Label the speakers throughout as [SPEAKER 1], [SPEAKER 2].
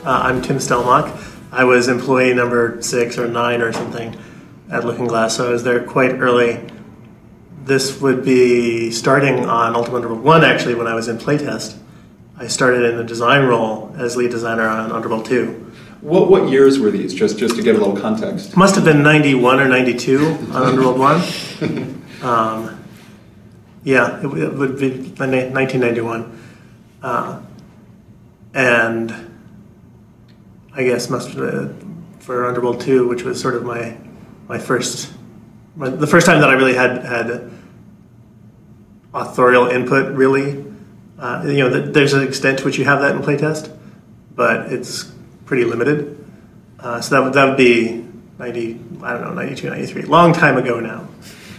[SPEAKER 1] I'm Tim Stelmach. I was employee number 6 or 9 or something at Looking Glass, so I was there quite early. This would be starting on Ultimate Underworld 1, actually, when I was in playtest. I started in the design role as lead designer on Underworld 2.
[SPEAKER 2] What years were these, just to get a little context?
[SPEAKER 1] Must have been 91 or 92 on Underworld 1. Yeah, it would be 1991. And I guess for Underworld 2, which was sort of the first time that I really had authorial input, really. There's an extent to which you have that in playtest, but it's pretty limited. So that would be 92, 93, long time ago now.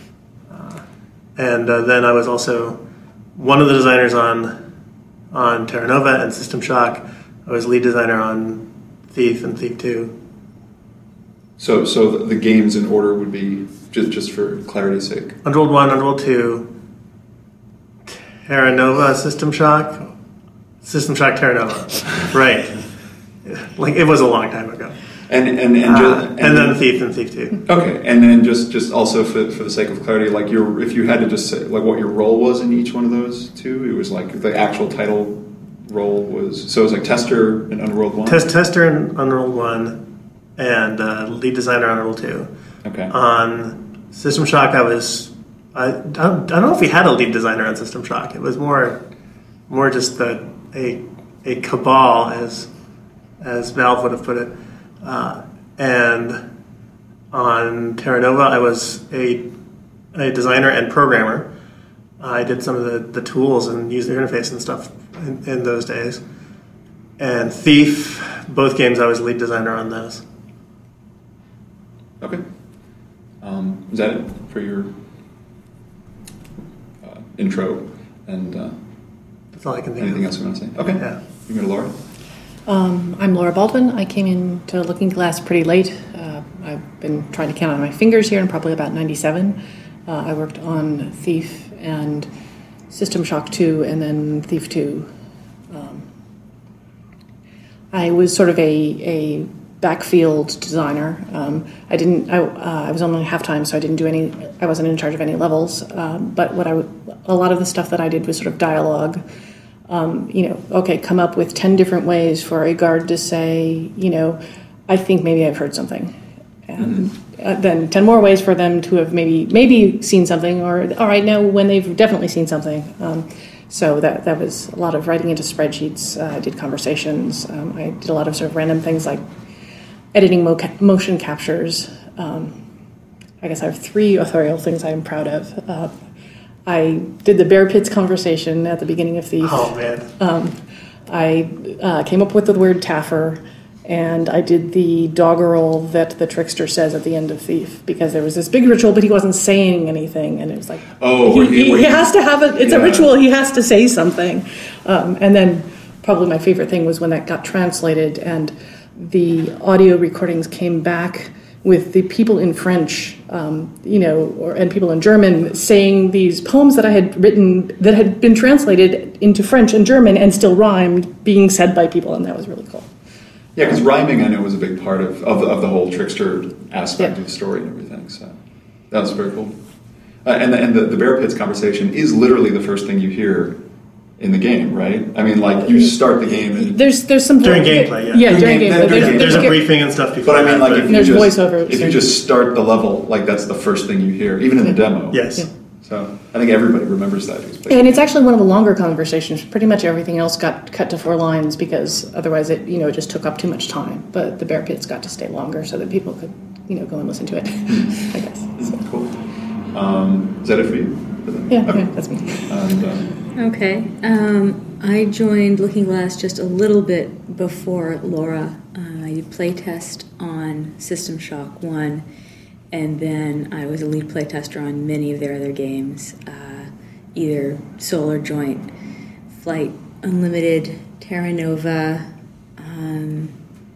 [SPEAKER 1] And then I was also one of the designers on Terra Nova and System Shock. I was lead designer on Thief and Thief 2.
[SPEAKER 2] So the games in order would be, just for clarity's sake:
[SPEAKER 1] Underworld 1, Underworld 2, Terra Nova, System Shock, Terra Nova. Right. Like, it was a long time ago. And then Thief and Thief 2.
[SPEAKER 2] Okay, and then just also for the sake of clarity, like if you had to just say like what your role was in each one of those two, it was like the actual title role was, so it was like tester in Underworld 1?
[SPEAKER 1] Tester in Underworld 1 and lead designer on Underworld 2.
[SPEAKER 2] Okay.
[SPEAKER 1] On System Shock, I don't know if we had a lead designer on System Shock. It was more just a cabal, as Valve would have put it. And on Terra Nova, I was a designer and programmer. I did some of the tools and user interface and stuff in those days. And Thief, both games, I was lead designer on those.
[SPEAKER 2] Okay. Is that it for your intro? And
[SPEAKER 1] that's all I can think
[SPEAKER 2] anything
[SPEAKER 1] of.
[SPEAKER 2] else you want to say? Okay.
[SPEAKER 1] Yeah.
[SPEAKER 2] You go to Laura.
[SPEAKER 3] I'm Laura Baldwin. I came into Looking Glass pretty late. I've been trying to count on my fingers here, and probably about 97. I worked on Thief and System Shock 2, and then Thief 2. I was sort of a backfield designer. I was only half-time, so I wasn't in charge of any levels. But a lot of the stuff that I did was sort of dialogue. Come up with 10 different ways for a guard to say, I think maybe I've heard something. And then 10 more ways for them to have maybe seen something, or all right, now when they've definitely seen something. So that was a lot of writing into spreadsheets. I did conversations. I did a lot of sort of random things like editing motion captures. I guess I have 3 authorial things I'm proud of. I did the Bear Pits conversation at the beginning of Thief.
[SPEAKER 1] Oh, man.
[SPEAKER 3] I came up with the word Taffer, and I did the doggerel that the trickster says at the end of Thief, because there was this big ritual, but he wasn't saying anything, and it was like, he has to have it's a ritual, he has to say something. And then probably my favorite thing was when that got translated, and the audio recordings came back with the people in French, and people in German saying these poems that I had written that had been translated into French and German and still rhymed, being said by people, and that was really cool.
[SPEAKER 2] Yeah, because rhyming, I know, was a big part of the whole trickster aspect of the story and everything. So that was very cool. And the Bear Pits conversation is literally the first thing you hear in the game, right? I mean, like, you start the game and
[SPEAKER 3] there's some
[SPEAKER 1] during gameplay,
[SPEAKER 3] during gameplay.
[SPEAKER 1] There's a briefing and stuff before.
[SPEAKER 2] But I mean, like, if you just start the level, like, that's the first thing you hear, even in the demo.
[SPEAKER 1] Yes.
[SPEAKER 3] Yeah.
[SPEAKER 2] So I think everybody remembers that who's played.
[SPEAKER 3] And it's actually one of the longer conversations. Pretty much everything else got cut to 4 lines because otherwise it just took up too much time. But the Bear Pits got to stay longer so that people could go and listen to it. I guess. So.
[SPEAKER 2] Cool. Is that it for you?
[SPEAKER 3] Yeah, that's me.
[SPEAKER 4] Okay. I joined Looking Glass just a little bit before Laura. I did playtest on System Shock 1, and then I was a lead playtester on many of their other games, either sole or joint. Flight Unlimited, Terra Nova, and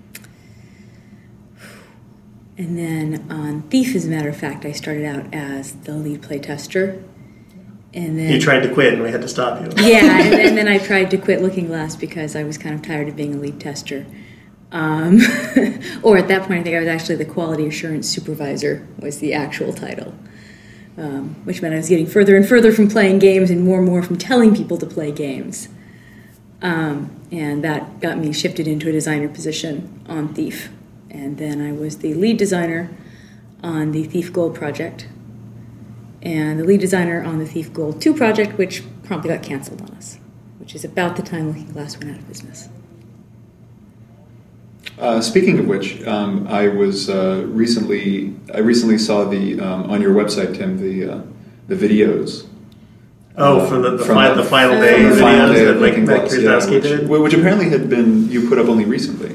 [SPEAKER 4] then on Thief, as a matter of fact, I started out as the lead playtester. And then,
[SPEAKER 1] you tried to quit and we had to stop you.
[SPEAKER 4] Yeah, and then I tried to quit Looking Glass because I was kind of tired of being a lead tester. Or at that point, I think I was actually the quality assurance supervisor was the actual title, which meant I was getting further and further from playing games and more from telling people to play games. And that got me shifted into a designer position on Thief. And then I was the lead designer on the Thief Gold project, and the lead designer on the Thief Gold 2 project, which promptly got canceled on us, which is about the time Looking Glass went out of business.
[SPEAKER 2] Speaking of which, I recently saw the on your website, Tim, the videos.
[SPEAKER 1] From the final day videos that Mike Krasowski did,
[SPEAKER 2] which apparently had been you put up only recently,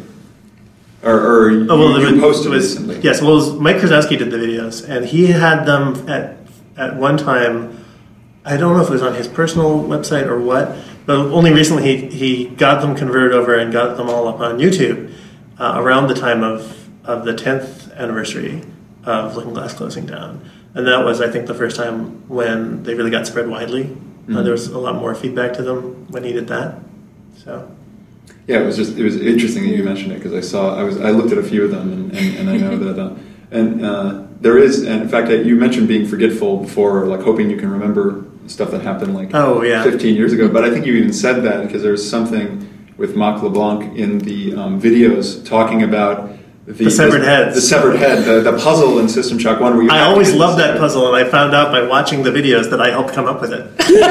[SPEAKER 2] or you posted recently.
[SPEAKER 1] Yes, well, Mike Krasowski did the videos, and he had them at one time. I don't know if it was on his personal website or what, but only recently he got them converted over and got them all up on YouTube around the time of the 10th anniversary of Looking Glass closing down. And that was, I think, the first time when they really got spread widely.
[SPEAKER 2] Mm-hmm.
[SPEAKER 1] There was a lot more feedback to them when he did that. So,
[SPEAKER 2] yeah, it was interesting that you mentioned it, because I looked at a few of them, and I know that there is, and in fact, you mentioned being forgetful before, like hoping you can remember stuff that happened 15 years ago. But I think you even said that because there's something with Marc LeBlanc in the videos talking about
[SPEAKER 1] the severed heads.
[SPEAKER 2] The severed head, the puzzle in System Shock 1. Where you
[SPEAKER 1] I always loved that puzzle, and I found out by watching the videos that I helped come up with it.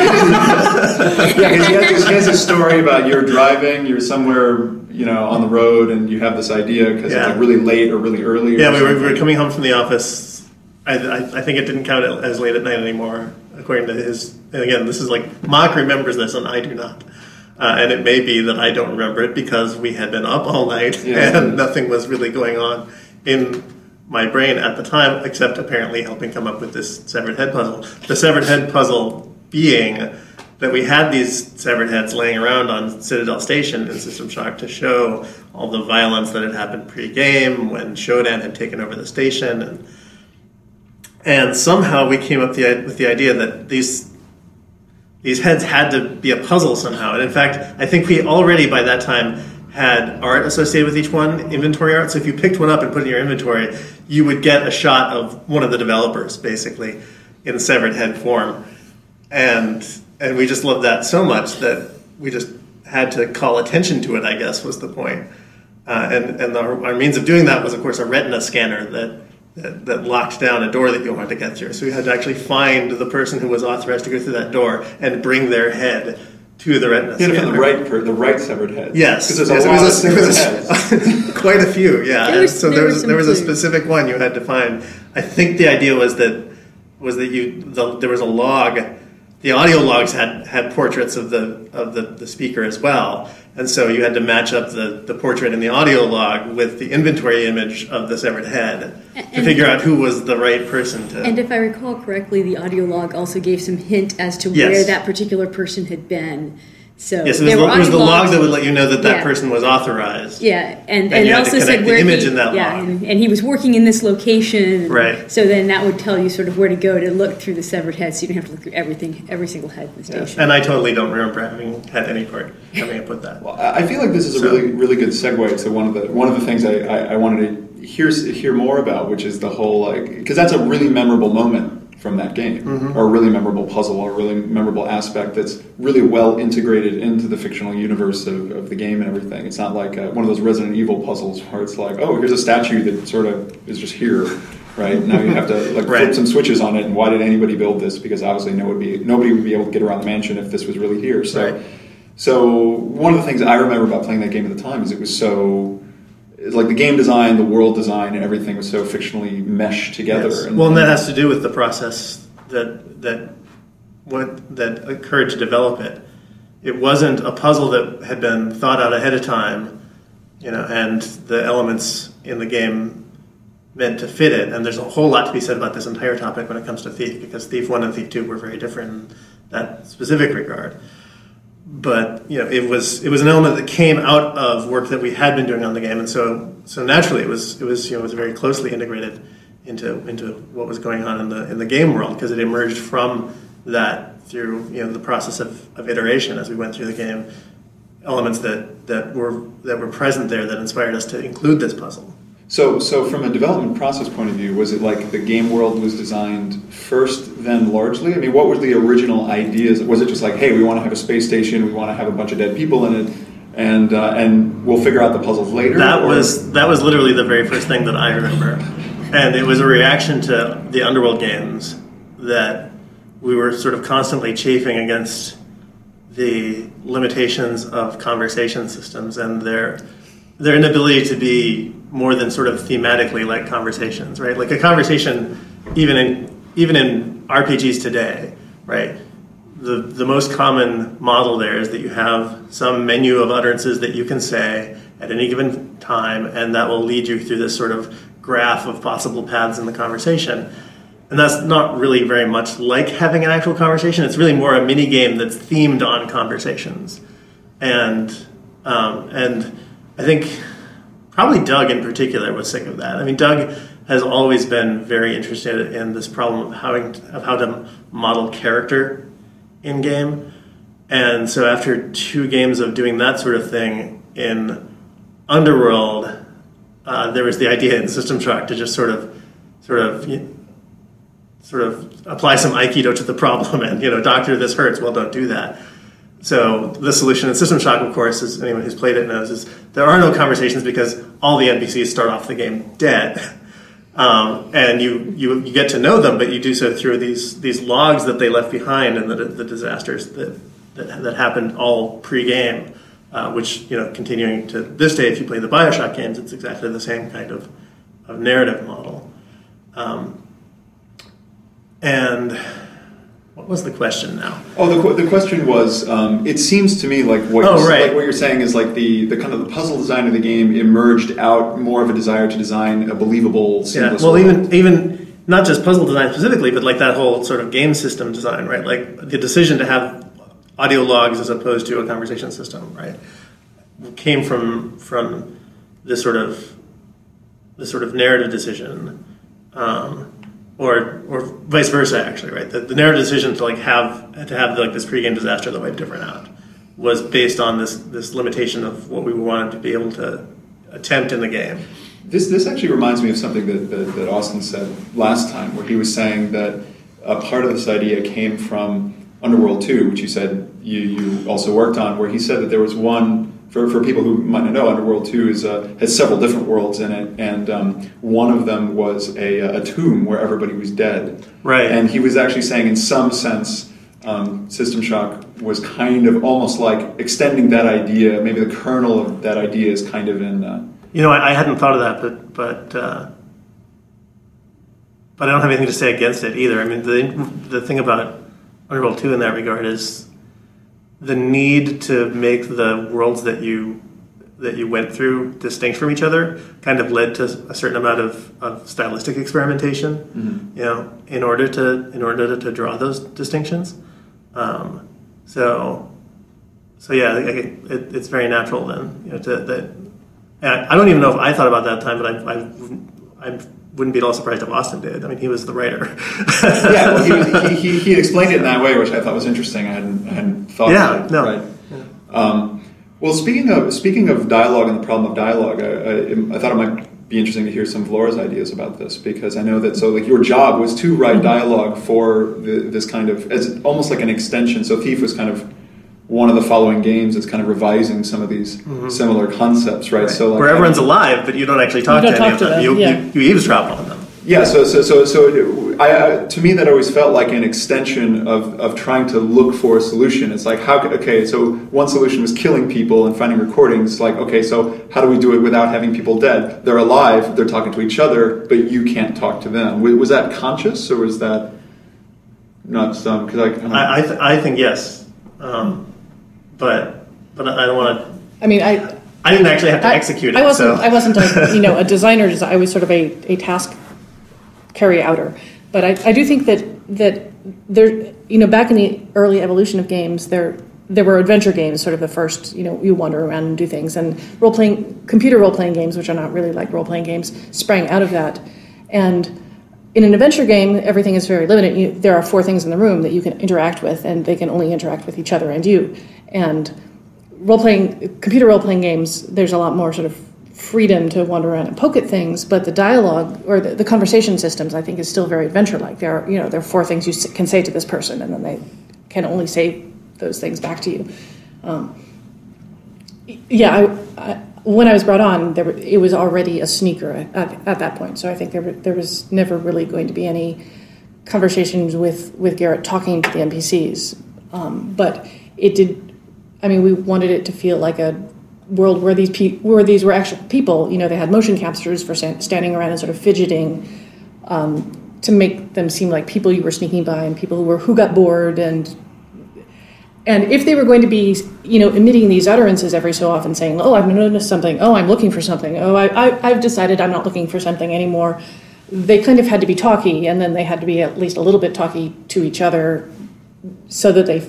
[SPEAKER 2] Yeah, because he has a story about you're driving, you're somewhere, on the road, and you have this idea because it's like really late or really early.
[SPEAKER 1] Yeah, we were coming home from the office. I think it didn't count as late at night anymore, according to his. And again, this is like Mark remembers this, and I do not. And it may be that I don't remember it because we had been up all night and nothing was really going on in my brain at the time, except apparently helping come up with this severed head puzzle. The severed head puzzle being that we had these severed heads laying around on Citadel Station in System Shock to show all the violence that had happened pre-game when Shodan had taken over the station. And somehow we came up with the idea that these heads had to be a puzzle somehow. And in fact, I think we already by that time had art associated with each one, inventory art. So if you picked one up and put it in your inventory, you would get a shot of one of the developers, basically, in severed head form. And we just loved that so much that we just had to call attention to it, I guess, was the point. And our means of doing that was, of course, a retina scanner that locked down a door that you wanted to get through. So we had to actually find the person who was authorized to go through that door and bring their head to the retina scanner.
[SPEAKER 2] The right severed head.
[SPEAKER 1] Yes.
[SPEAKER 2] Because there's a lot of severed heads.
[SPEAKER 1] Quite a few, yeah. There was a specific one you had to find. I think the idea was that there was a log. The audio logs had portraits of the speaker as well, and so you had to match up the portrait in the audio log with the inventory image of the severed head to figure out who was the right person to.
[SPEAKER 4] And if I recall correctly, the audio log also gave some hint as to where that particular person had been. So
[SPEAKER 1] yes, it was the log that would let you know that person was authorized.
[SPEAKER 4] Yeah, and
[SPEAKER 1] you
[SPEAKER 4] it
[SPEAKER 1] had
[SPEAKER 4] also
[SPEAKER 1] to
[SPEAKER 4] said
[SPEAKER 1] connect
[SPEAKER 4] where
[SPEAKER 1] the image in that log.
[SPEAKER 4] And he was working in this location.
[SPEAKER 1] Right.
[SPEAKER 4] So then that would tell you sort of where to go to look through the severed head, so you don't have to look through every single head in the station.
[SPEAKER 1] Yes. And I totally don't remember having had any part coming up with that.
[SPEAKER 2] Well, I feel like this is a really good segue to one of the things I wanted to hear more about, which is the whole because that's a really memorable moment from that game, or a really memorable puzzle, or a really memorable aspect that's really well integrated into the fictional universe of the game and everything. It's not like one of those Resident Evil puzzles where it's like, oh, here's a statue that sort of is just here, right? Now you have to flip some switches on it, and why did anybody build this? Because obviously nobody would be able to get around the mansion if this was really here. So one of the things I remember about playing that game at the time is it was so... like the game design, the world design, and everything was so fictionally meshed together.
[SPEAKER 1] Yes. And that has to do with the process that occurred to develop it. It wasn't a puzzle that had been thought out ahead of time, and the elements in the game meant to fit it. And there's a whole lot to be said about this entire topic when it comes to Thief, because Thief 1 and Thief 2 were very different in that specific regard. But it was an element that came out of work that we had been doing on the game, and so naturally it was very closely integrated into what was going on in the game world, because it emerged from that through the process of iteration as we went through the game. elements that were present there that inspired us to include this puzzle.
[SPEAKER 2] So from a development process point of view, was it like the game world was designed first, then largely? I mean, what were the original ideas? Was it just like, hey, we want to have a space station, we want to have a bunch of dead people in it, and we'll figure out the puzzles later?
[SPEAKER 1] That was literally the very first thing that I remember, and it was a reaction to the Underworld games that we were sort of constantly chafing against the limitations of conversation systems and their inability to be more than sort of thematically like conversations, right? Like a conversation, even in RPGs today, right? The most common model there is that you have some menu of utterances that you can say at any given time, and that will lead you through this sort of graph of possible paths in the conversation. And that's not really very much like having an actual conversation. It's really more a mini game that's themed on conversations. And I think probably Doug in particular was sick of that. I mean, Doug has always been very interested in this problem of how to model character in game. And so after 2 games of doing that sort of thing in Underworld, there was the idea in System Shock to just sort of apply some Aikido to the problem and, doctor, this hurts. Well, don't do that. So the solution in System Shock, of course, as anyone who's played it knows, is there are no conversations because all the NPCs start off the game dead. And you get to know them, but you do so through these logs that they left behind and the disasters that happened all pre-game, which, continuing to this day, if you play the BioShock games, it's exactly the same kind of narrative model. And what was the question now?
[SPEAKER 2] Oh, the question was, it seems to me like what you're saying is like the kind of the puzzle design of the game emerged out more of a desire to design a believable, seamless world.
[SPEAKER 1] even not just puzzle design specifically, but like that whole sort of game system design, right? Like the decision to have audio logs as opposed to a conversation system, right? Came from this sort of narrative decision. Or vice versa, actually, right? The narrative decision to have this pregame disaster that wiped everyone out was based on this limitation of what we wanted to be able to attempt in the game.
[SPEAKER 2] This actually reminds me of something that Austin said last time, where he was saying that a part of this idea came from Underworld 2, which you said you also worked on, where he said that there was one. For people who might not know, Underworld 2 has several different worlds in it, and one of them was a tomb where everybody was dead.
[SPEAKER 1] Right. And
[SPEAKER 2] he was actually saying, in some sense, System Shock was kind of almost like extending that idea. Maybe the kernel of that idea is kind of in.
[SPEAKER 1] I hadn't thought of that, but I don't have anything to say against it either. I mean, the thing about Underworld 2 in that regard is the need to make the worlds that you went through distinct from each other kind of led to a certain amount of stylistic experimentation, in order to draw those distinctions. So yeah, it's very natural then, I don't even know if I thought about that time, but I wouldn't be at all surprised if Austin did. I mean, he was the writer.
[SPEAKER 2] Yeah, well, he explained it in that way, which I thought was interesting. I hadn't thought about it.
[SPEAKER 1] No.
[SPEAKER 2] Right. Yeah. Well, speaking of dialogue and the problem of dialogue, I thought it might be interesting to hear some of Laura's ideas about this, because I know that your job was to write dialogue for this kind of, as almost like an extension. So Thief was kind of one of the following games that's kind of revising some of these similar concepts, right? So
[SPEAKER 1] where everyone's alive, but you don't actually talk to any of them. You eavesdrop on them.
[SPEAKER 2] Yeah. So to me that always felt like an extension of trying to look for a solution. It's like so one solution was killing people and finding recordings. Like, okay, so how do we do it without having people dead? They're alive, they're talking to each other, but you can't talk to them. Was that conscious, or was that not some? Because
[SPEAKER 1] I think yes. But I don't want to.
[SPEAKER 3] I mean,
[SPEAKER 1] I didn't actually have to execute it.
[SPEAKER 3] I wasn't a designer. I was sort of a task carry outer. But I do think that there, back in the early evolution of games, there were adventure games, sort of the first. You wander around and do things, and computer role playing games, which are not really like role playing games, sprang out of that. And in an adventure game, everything is very limited. There are 4 things in the room that you can interact with, and they can only interact with each other and you. And computer role-playing games, there's a lot more sort of freedom to wander around and poke at things, but the dialogue or the conversation systems, I think, is still very adventure-like. There are 4 things you can say to this person, and then they can only say those things back to you. When I was brought on, it was already a sneaker at that point, so I think there was never really going to be any conversations with Garrett talking to the NPCs. But it did. I mean, we wanted it to feel like a world where these were actual people. They had motion captures for standing around and sort of fidgeting, to make them seem like people you were sneaking by and people who got bored and if they were going to be, emitting these utterances every so often, saying, "Oh, I've noticed something. Oh, I'm looking for something. Oh, I've decided I'm not looking for something anymore," they kind of had to be talky, and then they had to be at least a little bit talky to each other, so that the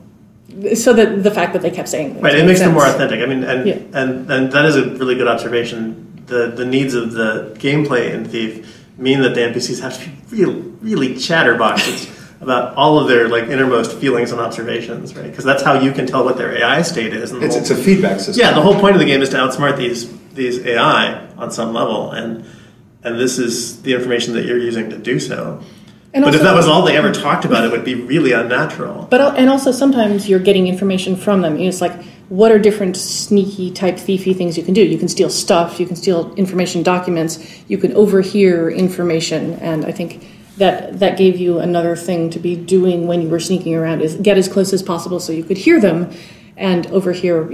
[SPEAKER 3] fact that they kept saying
[SPEAKER 1] right, it makes them more authentic. I mean, and that is a really good observation. The needs of the gameplay in Thief mean that the NPCs have to be really chatterboxes about all of their innermost feelings and observations, right? Because that's how you can tell what their AI state is. And
[SPEAKER 2] it's a feedback system.
[SPEAKER 1] Yeah, the whole point of the game is to outsmart these AI on some level, and this is the information that you're using to do so. But if that was all they ever talked about, it would be really unnatural.
[SPEAKER 3] And also sometimes you're getting information from them. It's like, what are different sneaky type thiefy things you can do? You can steal stuff, you can steal information documents, you can overhear information, and I think that gave you another thing to be doing when you were sneaking around, is get as close as possible so you could hear them and overhear,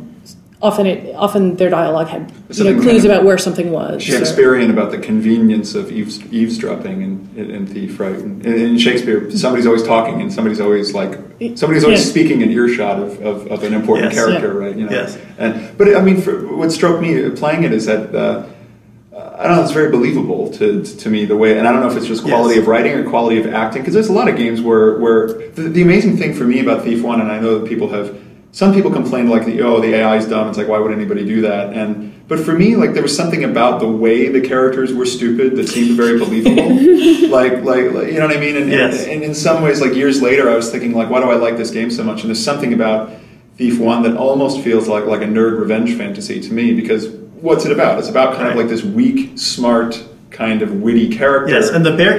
[SPEAKER 3] often their dialogue had clues about where something was.
[SPEAKER 2] Shakespearean about the convenience of eavesdropping in Thief, right? In Shakespeare, somebody's always talking and somebody's always speaking in earshot of an important character, right?
[SPEAKER 1] Yes.
[SPEAKER 2] But I mean, what struck me playing it is that I don't know, it's very believable to me the way, and I don't know if it's just quality of writing or quality of acting, because there's a lot of games where the amazing thing for me about Thief 1, and I know that some people complained the AI is dumb. It's like, why would anybody do that? But for me, there was something about the way the characters were stupid that seemed very believable. You know what I mean? And in some ways, years later, I was thinking, why do I like this game so much? And there's something about Thief 1 that almost feels like a nerd revenge fantasy to me, because what's it about? It's about kind of this weak, smart, kind of witty character.
[SPEAKER 1] Yes, and the bear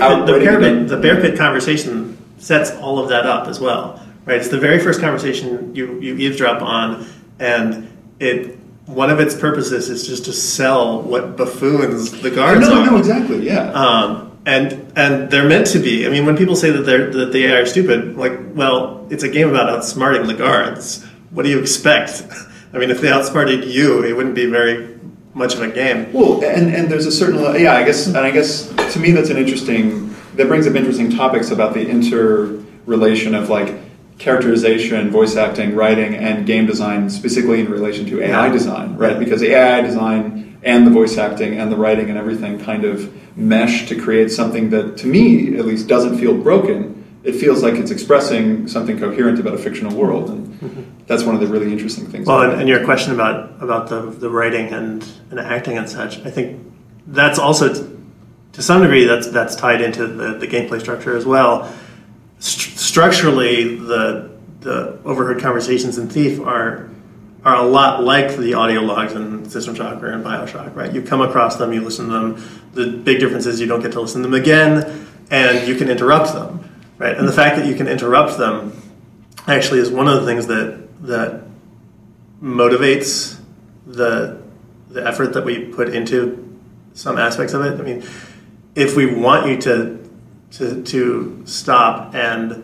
[SPEAKER 1] pit conversation sets all of that up as well. Right, it's the very first conversation you eavesdrop on, and one of its purposes is just to sell what buffoons the guards are.
[SPEAKER 2] No, exactly, yeah.
[SPEAKER 1] And they're meant to be. I mean, when people say that the AI are stupid, it's a game about outsmarting the guards. What do you expect? I mean, if they outsmarted you, it wouldn't be very much of a game.
[SPEAKER 2] Well, and there's a certain I guess to me that brings up interesting topics about the interrelation of characterization, voice acting, writing, and game design, specifically in relation to AI design, right? Because the AI design and the voice acting and the writing and everything kind of mesh to create something that, to me, at least, doesn't feel broken. It feels like it's expressing something coherent about a fictional world, and that's one of the really interesting things.
[SPEAKER 1] Well, and your question about the writing and acting and such, I think that's also, to some degree, that's tied into the gameplay structure as well. Structurally, the overheard conversations in Thief are a lot like the audio logs in System Shock or in Bioshock, right? You come across them, you listen to them. The big difference is you don't get to listen to them again, and you can interrupt them, right? And the fact that you can interrupt them actually is one of the things that motivates the effort that we put into some aspects of it. I mean, if we want you to stop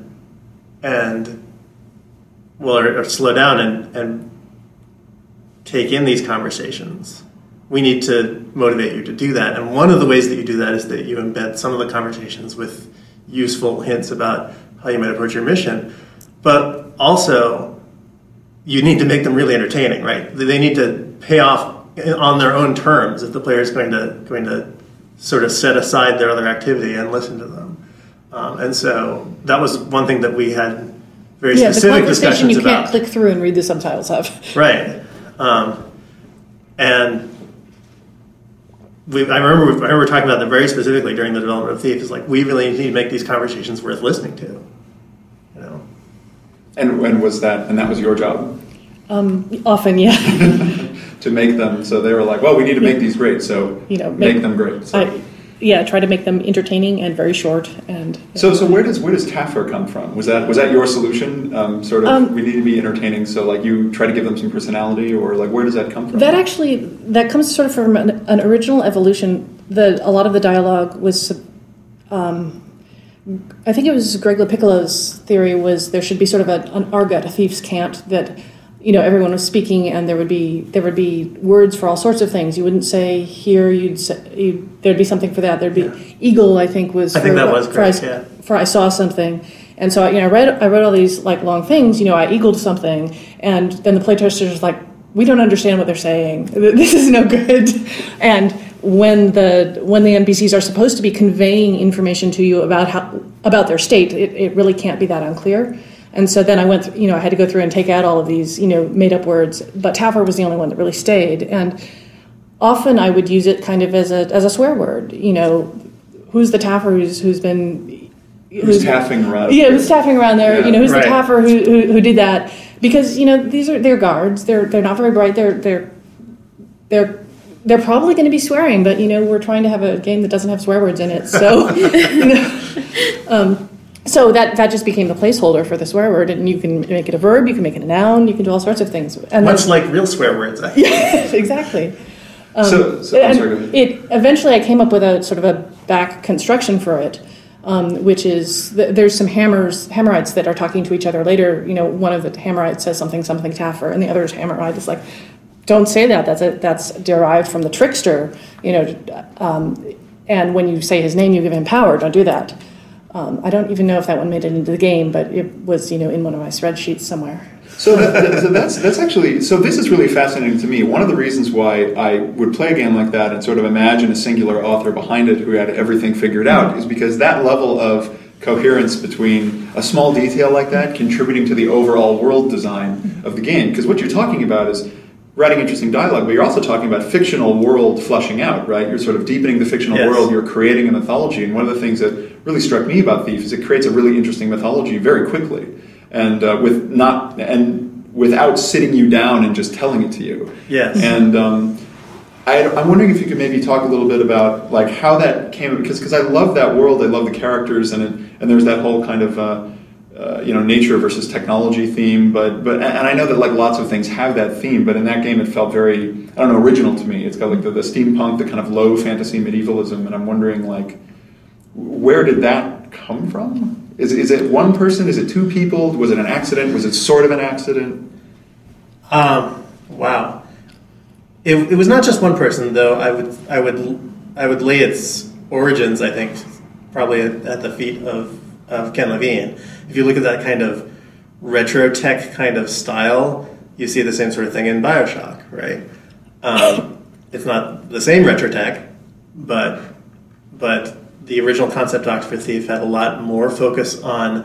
[SPEAKER 1] or slow down and take in these conversations, we need to motivate you to do that. And one of the ways that you do that is that you embed some of the conversations with useful hints about how you might approach your mission. But also, you need to make them really entertaining, right? They need to pay off on their own terms if the player is going to sort of set aside their other activity and listen to them. And so that was one thing that we had very specific discussions about.
[SPEAKER 3] You can't click through and read the subtitles of.
[SPEAKER 1] Right. And I remember talking about that very specifically during the development of Thief. It's we really need to make these conversations worth listening to.
[SPEAKER 2] And when was that? And that was your job?
[SPEAKER 3] Often, yeah.
[SPEAKER 2] to make them, so they were like, well, we need to make these great, so make them great. So.
[SPEAKER 3] Try to make them entertaining and very short. And
[SPEAKER 2] so where does Taffer come from? Was that your solution? We need to be entertaining, so like you try to give them some personality, or like where does that come from?
[SPEAKER 3] That comes sort of from an original evolution. A lot of the dialogue was, I think it was Greg LaPiccolo's theory was there should be sort of an argot, a thief's cant, that everyone was speaking, and there would be words for all sorts of things. You wouldn't say here. There'd be something for that. There'd be eagle. I think was.
[SPEAKER 1] I think that was great. Yeah.
[SPEAKER 3] For I saw something, and so I read all these like long things. I eagled something, and then the playtesters was like, we don't understand what they're saying. This is no good. And when the NPCs are supposed to be conveying information to you about their state, it really can't be that unclear. And so then I went, I had to go through and take out all of these, made up words. But Taffer was the only one that really stayed. And often I would use it kind of as a swear word. Who's the Taffer who's
[SPEAKER 2] Who's taffing around?
[SPEAKER 3] Yeah, who's taffing around there?
[SPEAKER 2] Yeah,
[SPEAKER 3] who's the Taffer who did that? Because they're guards. They're not very bright. They're probably going to be swearing, but we're trying to have a game that doesn't have swear words in it. So So that just became the placeholder for the swear word, and you can make it a verb, you can make it a noun, you can do all sorts of things. And
[SPEAKER 1] much like real swear words.
[SPEAKER 3] Yes, exactly. Eventually I came up with a sort of a back construction for it, which is there's some Hammerites that are talking to each other later. One of the Hammerites says something Taffer, and the other Hammerite is like, don't say that. That's derived from the trickster. And when you say his name, you give him power. Don't do that. I don't even know if that one made it into the game, but it was, in one of my spreadsheets somewhere.
[SPEAKER 2] So that's actually, so this is really fascinating to me. One of the reasons why I would play a game like that and sort of imagine a singular author behind it who had everything figured out is because that level of coherence between a small detail like that contributing to the overall world design of the game. Because what you're talking about is writing interesting dialogue, but you're also talking about fictional world fleshing out, right? You're sort of deepening the fictional world, you're creating a mythology, and one of the things that really struck me about Thief is it creates a really interesting mythology very quickly, and without sitting you down and just telling it to you.
[SPEAKER 1] Yes.
[SPEAKER 2] And I'm wondering if you could maybe talk a little bit about like how that came, because I love that world, I love the characters, and there's that whole kind of nature versus technology theme, but and I know that like lots of things have that theme, but in that game it felt very, original to me. It's got like the steampunk, the kind of low fantasy medievalism, and I'm wondering like, where did that come from? Is it one person? Is it two people? Was it an accident? Was it sort of an accident?
[SPEAKER 1] Wow. It was not just one person, though. I would lay its origins, I think, probably at the feet of Ken Levine. If you look at that kind of retro tech kind of style, you see the same sort of thing in BioShock, right? It's not the same retro tech, but the original concept art for Thief had a lot more focus on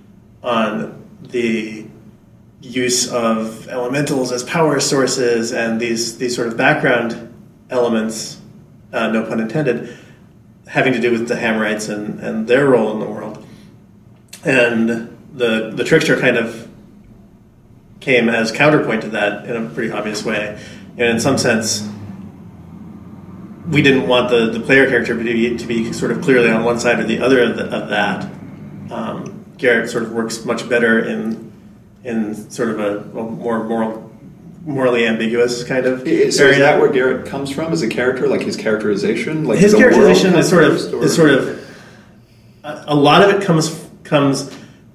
[SPEAKER 1] the use of elementals as power sources and these sort of background elements, no pun intended, having to do with the Hammerites and their role in the world. And the trickster kind of came as counterpoint to that in a pretty obvious way. And in some sense, we didn't want the player character to be sort of clearly on one side or the other of that. Garrett sort of works much better in sort of a more morally ambiguous kind of area.
[SPEAKER 2] So is that where Garrett comes from as a character, like his characterization? Like
[SPEAKER 1] his characterization is sort of a lot of it comes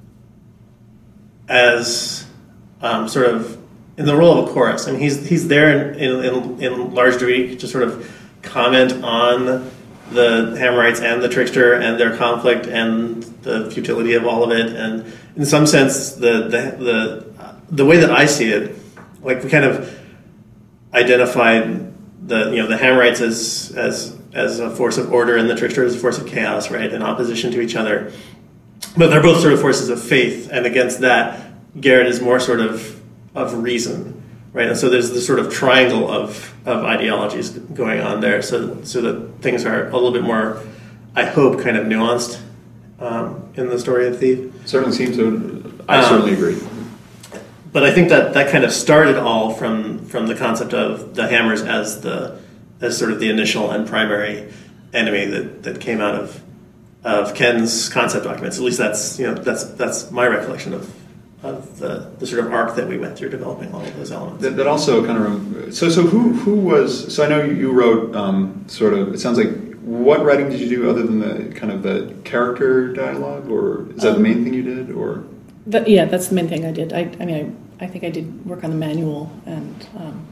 [SPEAKER 1] as sort of in the role of a chorus. I mean, he's there in large degree to sort of comment on the Hammerites and the trickster and their conflict and the futility of all of it. And in some sense, the way that I see it, like we kind of identified the Hammerites as a force of order and the trickster as a force of chaos, right, in opposition to each other. But they're both sort of forces of faith, and against that, Garrett is more sort of reason, right? And so there's this sort of triangle of ideologies going on there, so that things are a little bit more, I hope, kind of nuanced in the story of Thief.
[SPEAKER 2] Certainly seems to. I certainly agree.
[SPEAKER 1] but I think that kind of started all from the concept of the hammers as sort of the initial and primary enemy that came out of Ken's concept documents. At least that's my recollection of the sort of arc that we went through developing all of those elements.
[SPEAKER 2] That also kind of so who was, so I know you wrote sort of, it sounds like, what writing did you do other than the kind of the character dialogue, or is that the main thing you did, or?
[SPEAKER 3] Yeah, that's the main thing I did. I think I did work on the manual, and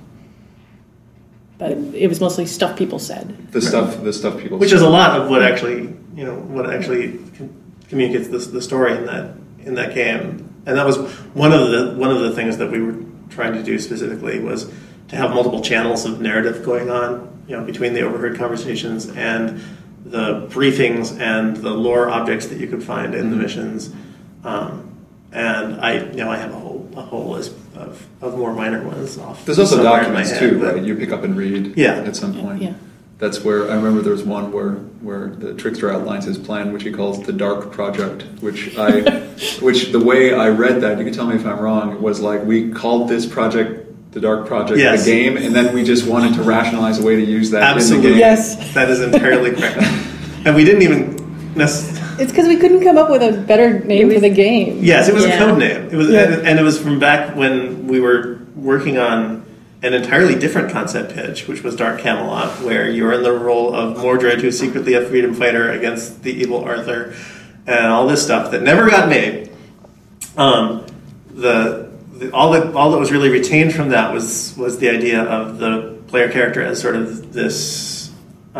[SPEAKER 3] but it was mostly stuff people said.
[SPEAKER 2] The stuff people
[SPEAKER 1] which
[SPEAKER 2] said.
[SPEAKER 1] is a lot of what actually communicates the story in that game. And that was one of the things that we were trying to do specifically, was to have multiple channels of narrative going on, between the overheard conversations and the briefings and the lore objects that you could find in the missions. And I have a whole list of more minor ones off.
[SPEAKER 2] There's also
[SPEAKER 1] somewhere in my
[SPEAKER 2] documents
[SPEAKER 1] head,
[SPEAKER 2] too,
[SPEAKER 1] but-
[SPEAKER 2] right? You pick up and read at some point.
[SPEAKER 3] Yeah.
[SPEAKER 2] That's where I remember there was one where the trickster outlines his plan, which he calls the Dark Project, which the way I read that, you can tell me if I'm wrong, was like, we called this project the Dark Project,
[SPEAKER 1] Yes.
[SPEAKER 2] the game, and then we just wanted to rationalize a way to use that
[SPEAKER 1] Absolutely.
[SPEAKER 2] in the game.
[SPEAKER 3] Yes.
[SPEAKER 1] That is entirely correct. And we didn't even necessarily...
[SPEAKER 3] It's because we couldn't come up with a better name for the game.
[SPEAKER 1] Yes, it was a
[SPEAKER 4] Yeah.
[SPEAKER 1] code name. It was, and it was from back when we were working on an entirely different concept pitch, which was Dark Camelot, where you're in the role of Mordred, who's secretly a freedom fighter against the evil Arthur, and all this stuff that never got made. All that was really retained from that was the idea of the player character as sort of this,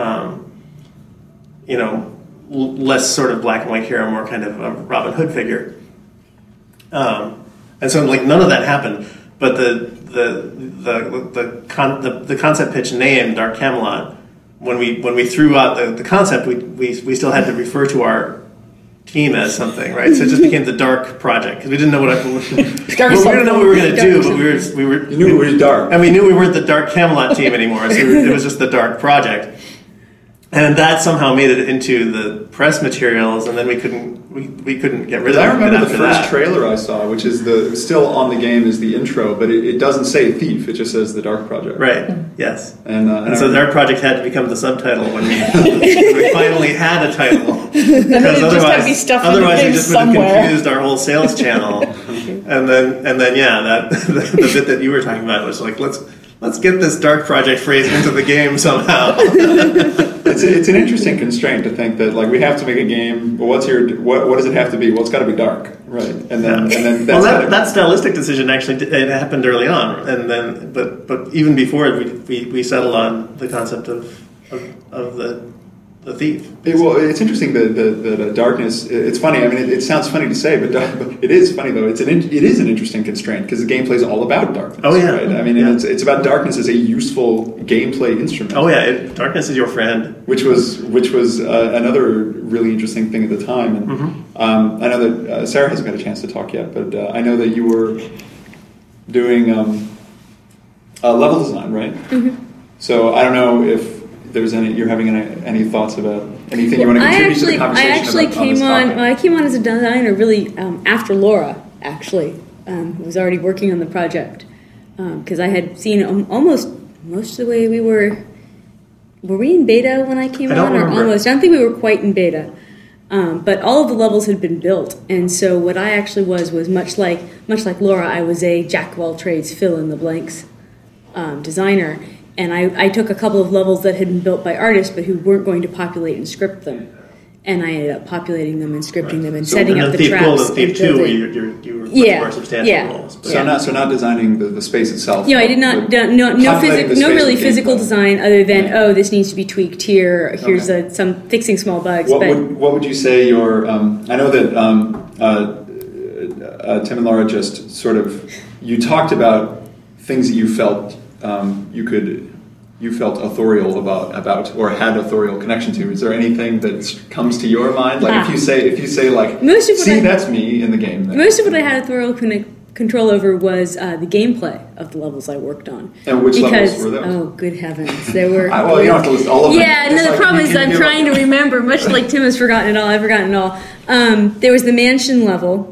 [SPEAKER 1] less sort of black and white hero, more kind of a Robin Hood figure. And so, none of that happened. But the concept pitch name, Dark Camelot, when we threw out the concept, we still had to refer to our team as something, right? So it just became the Dark Project, because we didn't know we didn't know what we were going to do, but we were
[SPEAKER 2] You knew it was dark.
[SPEAKER 1] and we knew we weren't the Dark Camelot team anymore, so it was just the Dark Project. And that somehow made it into the press materials, and then we couldn't get rid of it.
[SPEAKER 2] I remember the
[SPEAKER 1] after
[SPEAKER 2] first
[SPEAKER 1] that.
[SPEAKER 2] trailer I saw, which is still on the game, is the intro, but it doesn't say Thief, it just says the Dark Project.
[SPEAKER 1] Right, yes.
[SPEAKER 2] And
[SPEAKER 1] So Dark Project had to become the subtitle when we finally had a title.
[SPEAKER 3] And then it just had to be stuff in the
[SPEAKER 1] otherwise we
[SPEAKER 3] game
[SPEAKER 1] just would have
[SPEAKER 3] somewhere.
[SPEAKER 1] confused our whole sales channel. and then that the bit that you were talking about was like, let's get this Dark Project phrase into the game somehow.
[SPEAKER 2] It's an interesting constraint to think that we have to make a game. Well, what does it have to be? Well, it's got to be dark, right? And then that's
[SPEAKER 1] that stylistic decision actually it happened early on, and then but even before it, we settled on the concept of the thief.
[SPEAKER 2] It's interesting that darkness. It's funny. I mean, it sounds funny to say, but it is funny though. It is an interesting constraint because the gameplay is all about darkness.
[SPEAKER 1] Oh yeah,
[SPEAKER 2] right? I mean, it's about darkness as a useful gameplay instrument.
[SPEAKER 1] Oh yeah, darkness is your friend.
[SPEAKER 2] Which was another really interesting thing at the time. And I know that Sarah hasn't got a chance to talk yet, but I know that you were doing level design, right? Mm-hmm. So I don't know if there's you're having any thoughts about anything you want to contribute to the conversation.
[SPEAKER 4] I actually came on. I came on as a designer really after Laura. Actually, was already working on the project because I had seen almost most of the way we were. Were we in beta when I came on, or almost? I don't think we were quite in beta. But all of the levels had been built, and so what I actually was much like Laura. I was a jack of all trades, fill in the blanks designer. And I took a couple of levels that had been built by artists, but who weren't going to populate and script them. And I ended up populating them and scripting them and setting up the traps.
[SPEAKER 1] The Thief 2, you were much more substantial roles. But.
[SPEAKER 2] So not designing the space itself.
[SPEAKER 4] I did not. No really physical design other than this needs to be tweaked here. Here's some fixing small bugs.
[SPEAKER 2] What would you say your? I know that Tim and Laura just sort of you talked about things that you felt. You felt authorial about or had authorial connection to. Is there anything that comes to your mind? If you say that's me in the game.
[SPEAKER 4] Most of what I had authorial control over was the gameplay of the levels I worked on.
[SPEAKER 2] And which levels were those?
[SPEAKER 4] Oh, good heavens, there were.
[SPEAKER 2] You don't have to list all of them.
[SPEAKER 4] Yeah, the problem is I'm trying to remember. Much like Tim has forgotten it all, I've forgotten it all. There was the mansion level.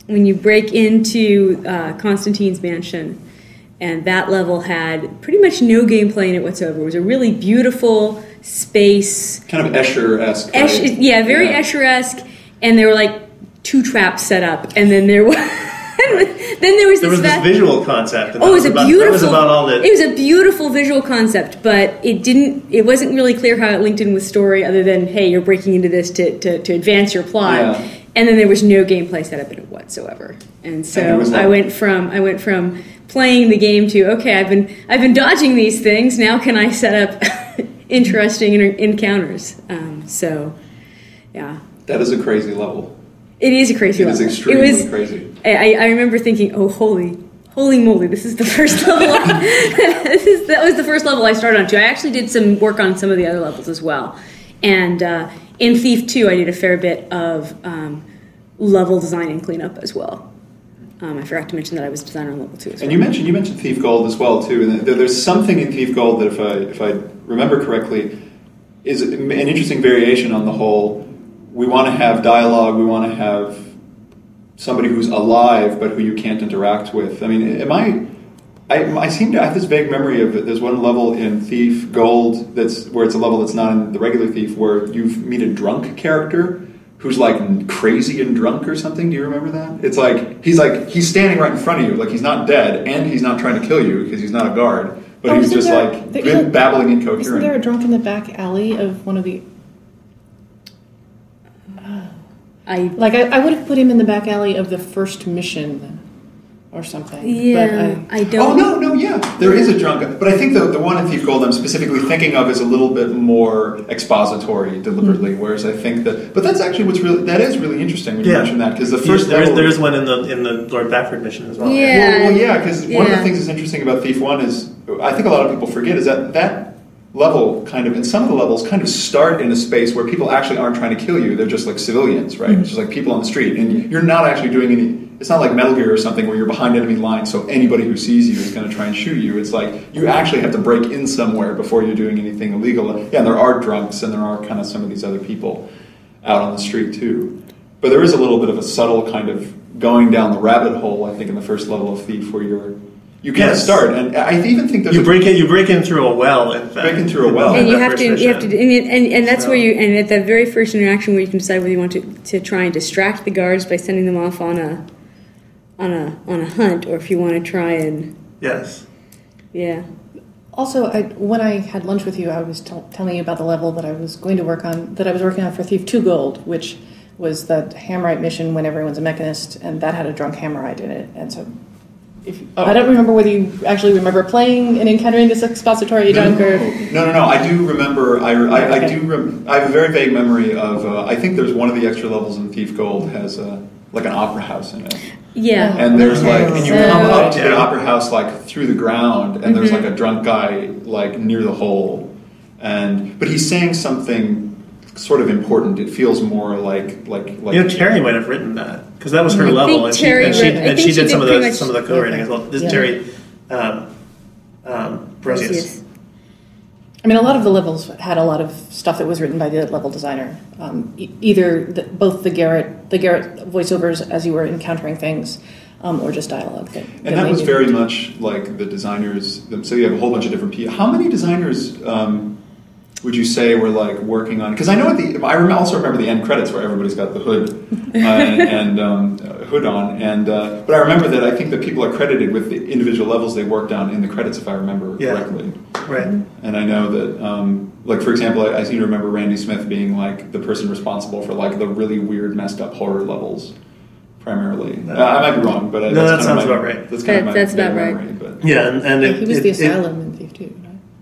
[SPEAKER 4] when you break into Constantine's mansion, and that level had pretty much no gameplay in it whatsoever. It was a really beautiful space,
[SPEAKER 2] kind of Escher-esque. Right?
[SPEAKER 4] Yeah, very Escher-esque, and there were like 2 traps set up, and then there was. There was
[SPEAKER 1] this visual concept. And
[SPEAKER 4] it was beautiful.
[SPEAKER 1] That was about all that.
[SPEAKER 4] It was a beautiful visual concept, but it wasn't really clear how it linked in with story, other than hey, you're breaking into this to advance your plot.
[SPEAKER 2] Yeah.
[SPEAKER 4] And then there was no gameplay set up in it whatsoever. And so I went from playing the game to okay, I've been dodging these things. Now can I set up interesting encounters? Yeah.
[SPEAKER 2] That is a crazy level.
[SPEAKER 4] It is a crazy level.
[SPEAKER 2] It is extremely crazy.
[SPEAKER 4] I remember thinking, oh, holy moly, this is the first level. That was the first level I started on, too. I actually did some work on some of the other levels as well. And in Thief 2, I did a fair bit of level design and cleanup as well. I forgot to mention that I was a designer on level 2 as well.
[SPEAKER 2] And you mentioned Thief Gold as well, too. And there's something in Thief Gold that, if I remember correctly, is an interesting variation on the whole. We want to have dialogue. We want to have somebody who's alive, but who you can't interact with. I mean, I seem to have this vague memory of it. There's one level in Thief Gold where it's a level that's not in the regular Thief, where you meet a drunk character who's like crazy and drunk or something. Do you remember that? It's like he's standing right in front of you, like he's not dead, and he's not trying to kill you because he's not a guard, but he's just babbling incoherent.
[SPEAKER 3] Isn't there a drunk in the back alley of one of the? I would have put him in the back alley of the first mission or something.
[SPEAKER 4] Yeah,
[SPEAKER 3] but
[SPEAKER 4] I don't.
[SPEAKER 2] Oh, no, yeah. There is a drunk. But I think the one in Thief Gold I'm specifically thinking of is a little bit more expository deliberately, whereas I think that... But that's actually that is really interesting when you mention that, because the first level...
[SPEAKER 1] There is one in the Lord Backford mission as well.
[SPEAKER 4] Yeah.
[SPEAKER 2] Well, yeah, because one of the things that's interesting about Thief 1 is, I think a lot of people forget, is that level kind of, and some of the levels kind of start in a space where people actually aren't trying to kill you. They're just like civilians, right? It's just like people on the street. And you're not actually doing any... It's not like Metal Gear or something where you're behind enemy lines, so anybody who sees you is going to try and shoot you. It's like you actually have to break in somewhere before you're doing anything illegal. Yeah, and there are drunks, and there are kind of some of these other people out on the street too. But there is a little bit of a subtle kind of going down the rabbit hole, I think, in the first level of Thief, where you kind of start, and I even think
[SPEAKER 1] you break in through a well. In fact,
[SPEAKER 2] break in through a well,
[SPEAKER 4] and you have to, and that's where you, and at that very first interaction where you can decide whether you want to try and distract the guards by sending them off on a hunt, or if you want to try and yeah.
[SPEAKER 3] Also, when I had lunch with you, I was telling you about the level that I was going to work on, that I was working on for Thief 2 Gold, which was the Hammerite mission when everyone's a mechanist, and that had a drunk Hammerite in it, and so. I don't remember whether you actually remember playing and encountering this expository drunk or...
[SPEAKER 2] No. I do remember. I have a very vague memory of. I think there's one of the extra levels in Thief Gold has like an opera house in it.
[SPEAKER 4] Yeah.
[SPEAKER 2] And there's and you come up to the opera house like through the ground, and there's like a drunk guy like near the hole, but he's saying something sort of important. It feels more like
[SPEAKER 1] Terry might have written that, because that was her level, and she did some of the co-writing as well. This is Terry Brosius.
[SPEAKER 3] I mean, a lot of the levels had a lot of stuff that was written by the level designer. Either both the Garrett voiceovers as you were encountering things, or just dialogue.
[SPEAKER 2] That was very much like the designers. So you have a whole bunch of different people. How many designers would you say were like working on? Because I know I also remember the end credits where everybody's got the hood hood on, but I remember that I think that people are credited with the individual levels they worked on in the credits, if I remember correctly.
[SPEAKER 1] Right.
[SPEAKER 2] And I know that, like for example, I seem to remember Randy Smith being like the person responsible for like the really weird, messed up horror levels, primarily. I might be wrong, but
[SPEAKER 1] that sounds about right.
[SPEAKER 2] That's kind of my
[SPEAKER 4] about right.
[SPEAKER 2] memory, but.
[SPEAKER 1] Yeah, and
[SPEAKER 3] he was the Asylum in Thief 2.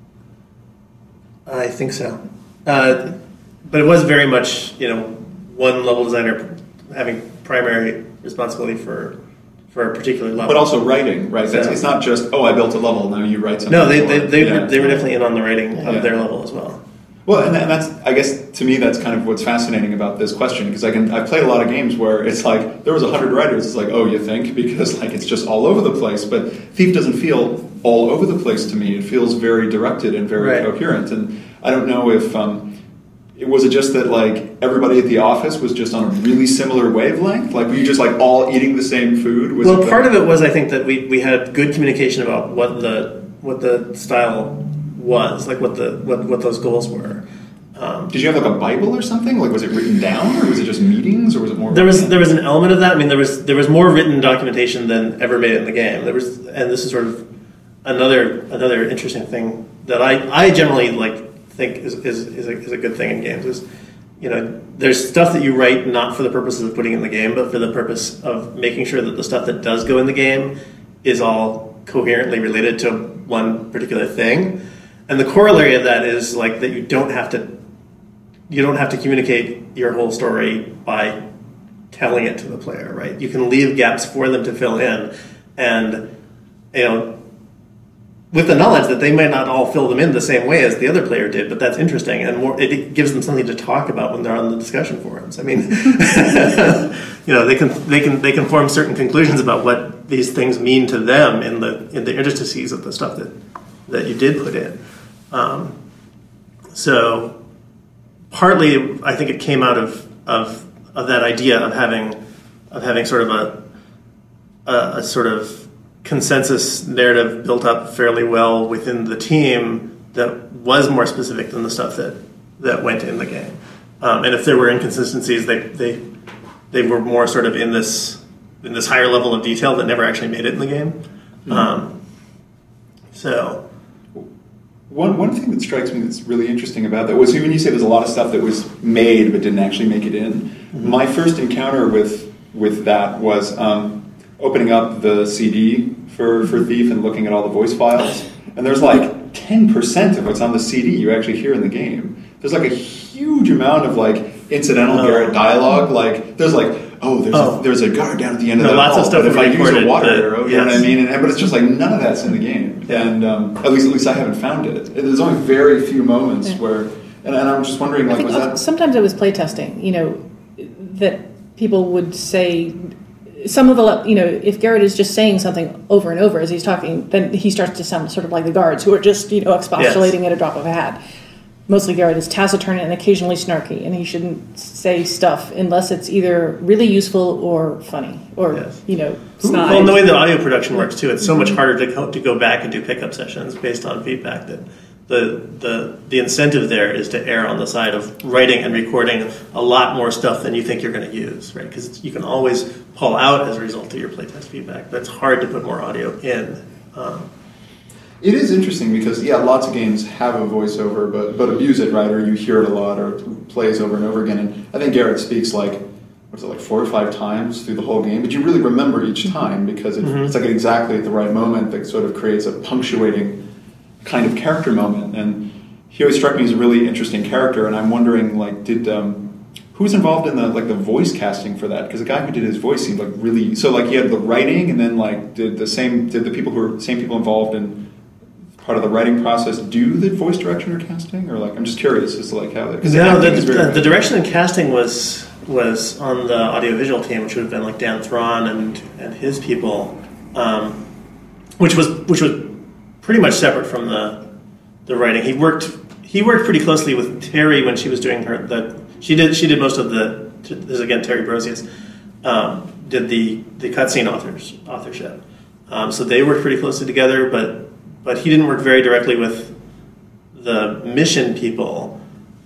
[SPEAKER 1] I think so, but it was very much one level designer having primary responsibility for a particular level,
[SPEAKER 2] but also writing, right? So it's not just I built a level, now you write something.
[SPEAKER 1] No, they were definitely in on the writing of their level as well.
[SPEAKER 2] Well, and that's, I guess, to me, that's kind of what's fascinating about this question, because I've played a lot of games where it's like there was 100 writers. It's like, oh, you think, because like it's just all over the place. But Thief doesn't feel all over the place to me. It feels very directed and very coherent. And I don't know if was it just that like everybody at the office was just on a really similar wavelength? Like, were you just like all eating the same food?
[SPEAKER 1] Well, part of it was, I think, that we had good communication about what the style was, like what those goals were.
[SPEAKER 2] Did you have like a Bible or something? Like, was it written down, or was it just meetings, or was it more?
[SPEAKER 1] There was an element of that. I mean, there was more written documentation than ever made it in the game. And this is sort of another interesting thing that I generally think is a good thing in games is, there's stuff that you write not for the purposes of putting in the game, but for the purpose of making sure that the stuff that does go in the game is all coherently related to one particular thing. And the corollary of that is like that you don't have to communicate your whole story by telling it to the player, right? You can leave gaps for them to fill in, and with the knowledge that they might not all fill them in the same way as the other player did, but that's interesting, and it gives them something to talk about when they're on the discussion forums. I mean, they can form certain conclusions about what these things mean to them in the interstices of the stuff that you did put in. So partly, I think it came out of that idea of having sort of a sort of consensus narrative built up fairly well within the team that was more specific than the stuff that went in the game. And if there were inconsistencies, they were more sort of in this higher level of detail that never actually made it in the game.
[SPEAKER 2] Mm-hmm.
[SPEAKER 1] So
[SPEAKER 2] one thing that strikes me that's really interesting about that was when you say there's a lot of stuff that was made but didn't actually make it in. Mm-hmm. My first encounter with that was opening up the CD for Thief and looking at all the voice files, and there's like 10% of what's on the CD you actually hear in the game. There's like a huge amount of like incidental Garrett dialogue. Like there's like there's a guard down at the end of the
[SPEAKER 1] lots
[SPEAKER 2] hall,
[SPEAKER 1] of stuff.
[SPEAKER 2] But if I use a water arrow, you know what I mean? But it's just like none of that's in the game, and at least I haven't found it. There's only very few moments where, and I'm just wondering, like, was that
[SPEAKER 3] sometimes it was playtesting? That people would say. Some of the, if Garrett is just saying something over and over as he's talking, then he starts to sound sort of like the guards who are just, expostulating at a drop of a hat. Mostly Garrett is taciturn and occasionally snarky, and he shouldn't say stuff unless it's either really useful or funny or, snide.
[SPEAKER 1] Well, and the way the audio production works, too, it's so much harder to go back and do pickup sessions based on feedback that the incentive there is to err on the side of writing and recording a lot more stuff than you think you're going to use, right? Because you can always pull out as a result of your playtest feedback, but it's hard to put more audio in.
[SPEAKER 2] It is interesting because, lots of games have a voiceover, but abuse it, right? Or you hear it a lot, or it plays over and over again. And I think Garrett speaks like 4 or 5 times through the whole game, but you really remember each time because it's like exactly at the right moment that sort of creates a punctuating kind of character moment. And he always struck me as a really interesting character, and I'm wondering, like, who was involved in the voice casting for that? Because the guy who did his voice seemed like really, so like he had the writing, and then like did the same people involved in part of the writing process do the voice direction or casting, or like I'm just curious as to like how that.
[SPEAKER 1] No, the direction and casting was on the audiovisual team, which would have been like Dan Thron and his people, which was pretty much separate from the writing. He worked pretty closely with Terry when she was doing she did most of this is again Terry Brosius did the cutscene authorship. So they worked pretty closely together, but he didn't work very directly with the mission people.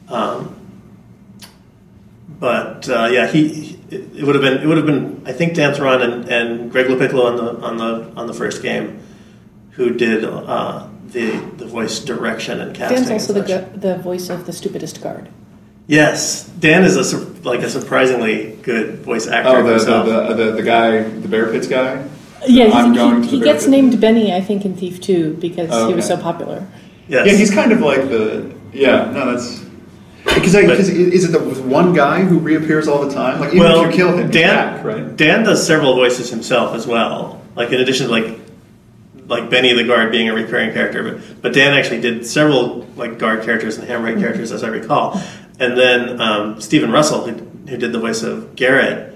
[SPEAKER 1] It would have been I think Dan Thron and Greg Lopicolo on the first game who did the voice direction and casting.
[SPEAKER 3] Dan's also the voice of the stupidest guard.
[SPEAKER 1] Yes, Dan is a surprisingly good voice actor.
[SPEAKER 2] Oh, the guy, the Bear Pits guy.
[SPEAKER 3] Yeah, he gets named Benny, I think, in Thief 2 because he was so popular.
[SPEAKER 1] Yes.
[SPEAKER 2] Yeah, he's kind of like that's because is it the one guy who reappears all the time? Like even if you kill him, he's back, right? Dan does several voices himself as well. Like in addition to like Benny the guard being a recurring character, but Dan actually did several like guard characters and Hammerite characters, as I recall. And then Stephen Russell, who did the voice of Garrett,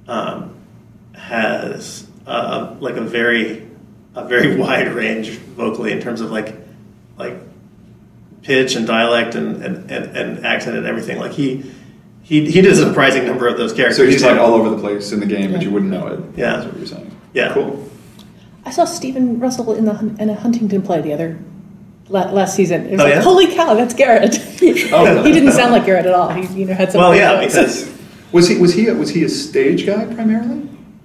[SPEAKER 2] has a very wide range vocally in terms of like
[SPEAKER 1] pitch and dialect and accent and everything. Like he did a surprising number of those characters.
[SPEAKER 2] So he's like all over the place in the game, but you wouldn't know it.
[SPEAKER 1] Yeah.
[SPEAKER 2] That's what you're saying.
[SPEAKER 1] Yeah.
[SPEAKER 2] Cool.
[SPEAKER 3] I saw Stephen Russell in a Huntington play the other last season. It was
[SPEAKER 1] yeah?
[SPEAKER 3] holy cow, that's Garrett. He didn't sound like Garrett at all. He had some.
[SPEAKER 1] Well, yeah, because
[SPEAKER 2] was he a stage guy primarily?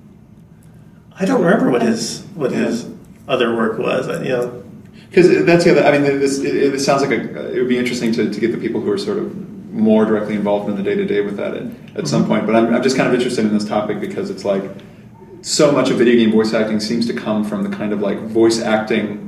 [SPEAKER 1] I don't remember what his other work was.
[SPEAKER 2] Because that's the other. I mean, it sounds like it would be interesting to get the people who are sort of more directly involved in the day-to-day with that at some point. But I'm just kind of interested in this topic because it's like so much of video game voice acting seems to come from the kind of like voice acting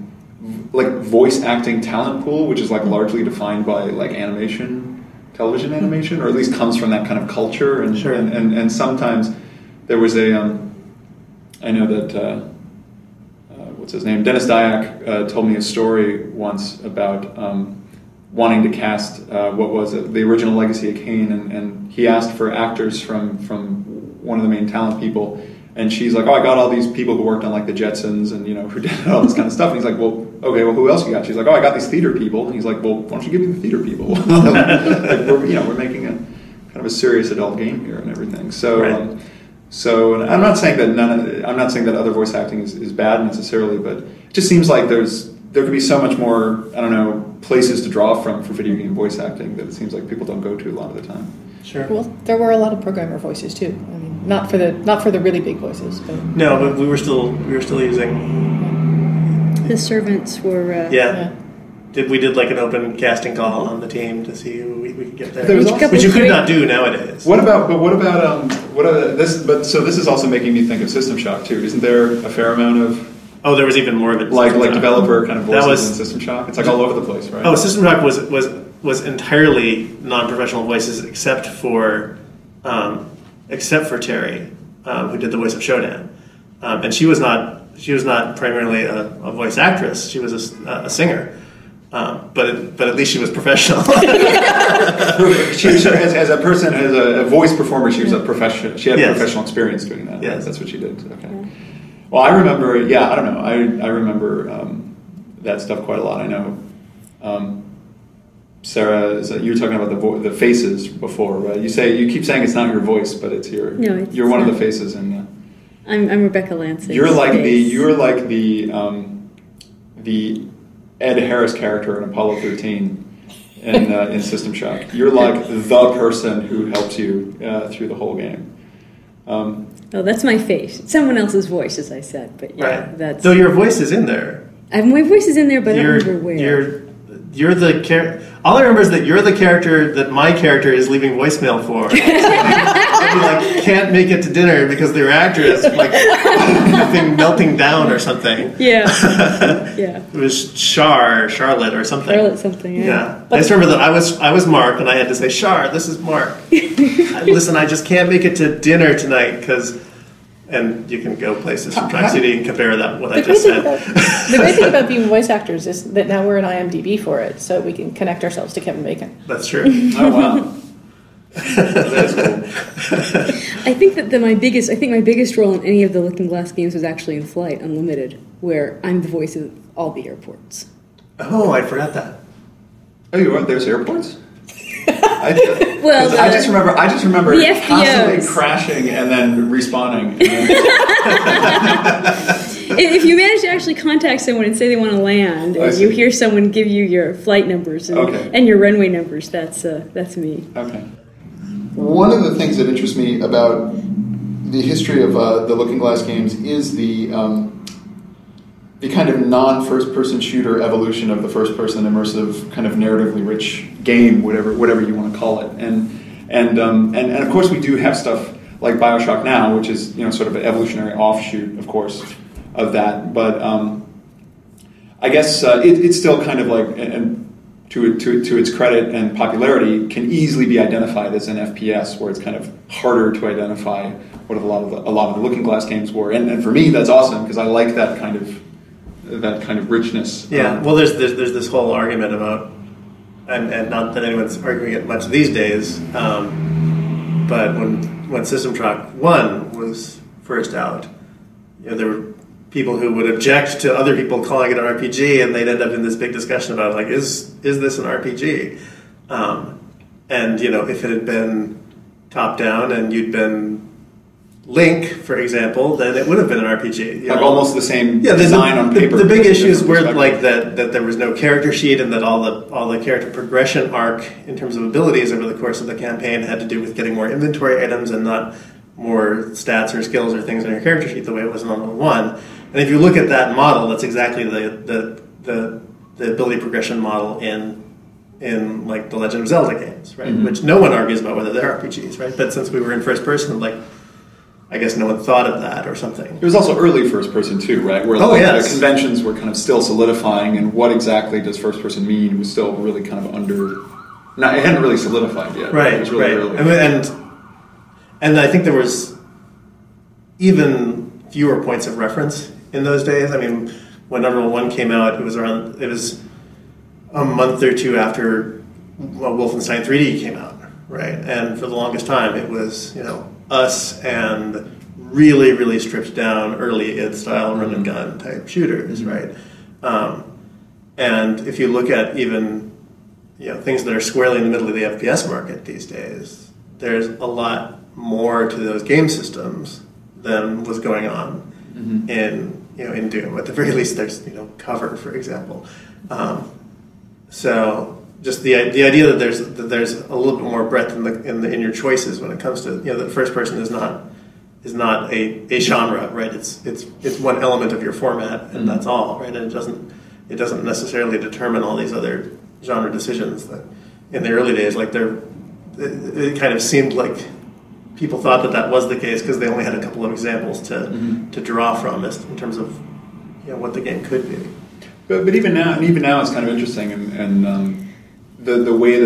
[SPEAKER 2] talent pool, which is like largely defined by like television animation, or at least comes from that kind of culture. And
[SPEAKER 1] sure.
[SPEAKER 2] and sometimes there was a I know that what's his name, Dennis Dyack told me a story once about wanting to cast what was it, the original Legacy of Kain, and he asked for actors from one of the main talent people, and she's like, oh, I got all these people who worked on like the Jetsons and who did all this kind of stuff, and he's like, well, okay, well, who else you got? She's like, oh, I got these theater people, and he's like, well, why don't you give me the theater people? Like we're making a kind of a serious adult game here and everything. So
[SPEAKER 1] right.
[SPEAKER 2] So and I'm not saying that other voice acting is bad necessarily, but it just seems like there could be so much more, I don't know, places to draw from for video game voice acting that it seems like people don't go to a lot of the time.
[SPEAKER 1] Sure.
[SPEAKER 3] Well, there were a lot of programmer voices too. I mean, not for the really big voices, but
[SPEAKER 1] No, but we were still using.
[SPEAKER 4] The servants were.
[SPEAKER 1] Yeah. We did like an open casting call on the team to see who we could get there,
[SPEAKER 2] Also,
[SPEAKER 1] which you could not do nowadays.
[SPEAKER 2] What about this? But so this is also making me think of System Shock too. Isn't there a fair amount of
[SPEAKER 1] Oh, there was even more of it.
[SPEAKER 2] like developer kind of voices
[SPEAKER 1] was,
[SPEAKER 2] in System Shock? It's like all over the place, right?
[SPEAKER 1] Oh, System Shock was entirely non-professional voices except for Terry, who did the voice of Shodan, and she was not primarily a voice actress. She was a singer. But at least she was professional.
[SPEAKER 2] she as a person, as a voice performer, she was a professional. She had professional experience doing that.
[SPEAKER 1] Yes.
[SPEAKER 2] That's what she did. Okay. Well, I remember. Yeah, I don't know. I remember that stuff quite a lot. I know. Sarah, you were talking about the faces before, right? You keep saying it's not your voice, but it's your.
[SPEAKER 4] No,
[SPEAKER 2] you're one of the faces in.
[SPEAKER 4] I'm Rebecca Lansing.
[SPEAKER 2] You're like the Ed Harris character in Apollo 13 in System Shock. You're like the person who helps you through the whole game.
[SPEAKER 4] Oh, that's my face. It's someone else's voice, as I said. But yeah,
[SPEAKER 1] Right.
[SPEAKER 4] that's.
[SPEAKER 1] So your voice is in there.
[SPEAKER 4] My voice is in there, but I don't remember where.
[SPEAKER 1] You're the character. All I remember is that you're the character that my character is leaving voicemail for. Like can't make it to dinner because their actor is like melting down or something.
[SPEAKER 4] Yeah. Yeah.
[SPEAKER 1] It was Charlotte or something.
[SPEAKER 4] Charlotte something. Yeah.
[SPEAKER 1] I just remember that I was Mark and I had to say, Char, this is Mark. Listen, I just can't make it to dinner tonight because. And you can go places from Track City and compare that what I just said.
[SPEAKER 3] The great thing about being voice actors is that now we're in IMDb for it, so we can connect ourselves to Kevin Bacon.
[SPEAKER 1] That's true.
[SPEAKER 2] Oh wow, that's cool.
[SPEAKER 4] I think that my biggest role in any of the Looking Glass games was actually in Flight Unlimited, where I'm the voice of all the airports.
[SPEAKER 1] Oh, I forgot that.
[SPEAKER 2] Oh, you are? There's airports? I just remember
[SPEAKER 4] the
[SPEAKER 2] constantly
[SPEAKER 4] FBOs.
[SPEAKER 2] crashing and then respawning.
[SPEAKER 4] If you manage to actually contact someone and say they want to land, and you hear someone give you your flight numbers and your runway numbers, that's me.
[SPEAKER 2] Okay. One of the things that interests me about the history of the Looking Glass games is the kind of non-first-person shooter evolution of the first-person immersive kind of narratively rich game, whatever you want to call it, and of course we do have stuff like BioShock now, which is sort of an evolutionary offshoot, of course, of that. But I guess it's still kind of like, and to its credit and popularity, can easily be identified as an FPS, where it's kind of harder to identify what a lot of the Looking Glass games were. And for me, that's awesome because I like that kind of richness.
[SPEAKER 1] Yeah, well, there's this whole argument about, and not that anyone's arguing it much these days, but when System Shock 1 was first out, there people who would object to other people calling it an RPG, and they'd end up in this big discussion about like, is this an RPG? And if it had been top down and you'd been Link, for example, then it would have been an RPG.
[SPEAKER 2] Like almost the same
[SPEAKER 1] Yeah,
[SPEAKER 2] design on paper.
[SPEAKER 1] The big issues were like that there was no character sheet, and that all the character progression arc in terms of abilities over the course of the campaign had to do with getting more inventory items and not more stats or skills or things on your character sheet the way it was in Unreal 1. And if you look at that model, that's exactly the ability progression model in like the Legend of Zelda games, right? Mm-hmm. Which no one argues about whether they're RPGs, right? But since we were in first person, like, I guess no one thought of that or something.
[SPEAKER 2] It was also early first person too, right? Where the conventions were kind of still solidifying, and what exactly does first person mean was still really kind of it hadn't really solidified yet.
[SPEAKER 1] Right,
[SPEAKER 2] it was really
[SPEAKER 1] right.
[SPEAKER 2] early.
[SPEAKER 1] And I think there was even fewer points of reference in those days. I mean, when Unreal 1 came out, it was a month or two after Wolfenstein 3D came out, right? And for the longest time, it was, us and really, really stripped down early id style run and gun type shooters, right? And if you look at even things that are squarely in the middle of the FPS market these days, there's a lot more to those game systems than was going on in Doom. At the very least, there's cover, for example. So just the idea that there's a little bit more breadth in your choices when it comes to the first person is not a genre, right? It's one element of your format, and that's all, right? And it doesn't necessarily determine all these other genre decisions that in the early days, like it kind of seemed like people thought that was the case because they only had a couple of examples to draw from in terms of what the game could be.
[SPEAKER 2] But even now it's kind of interesting, and the way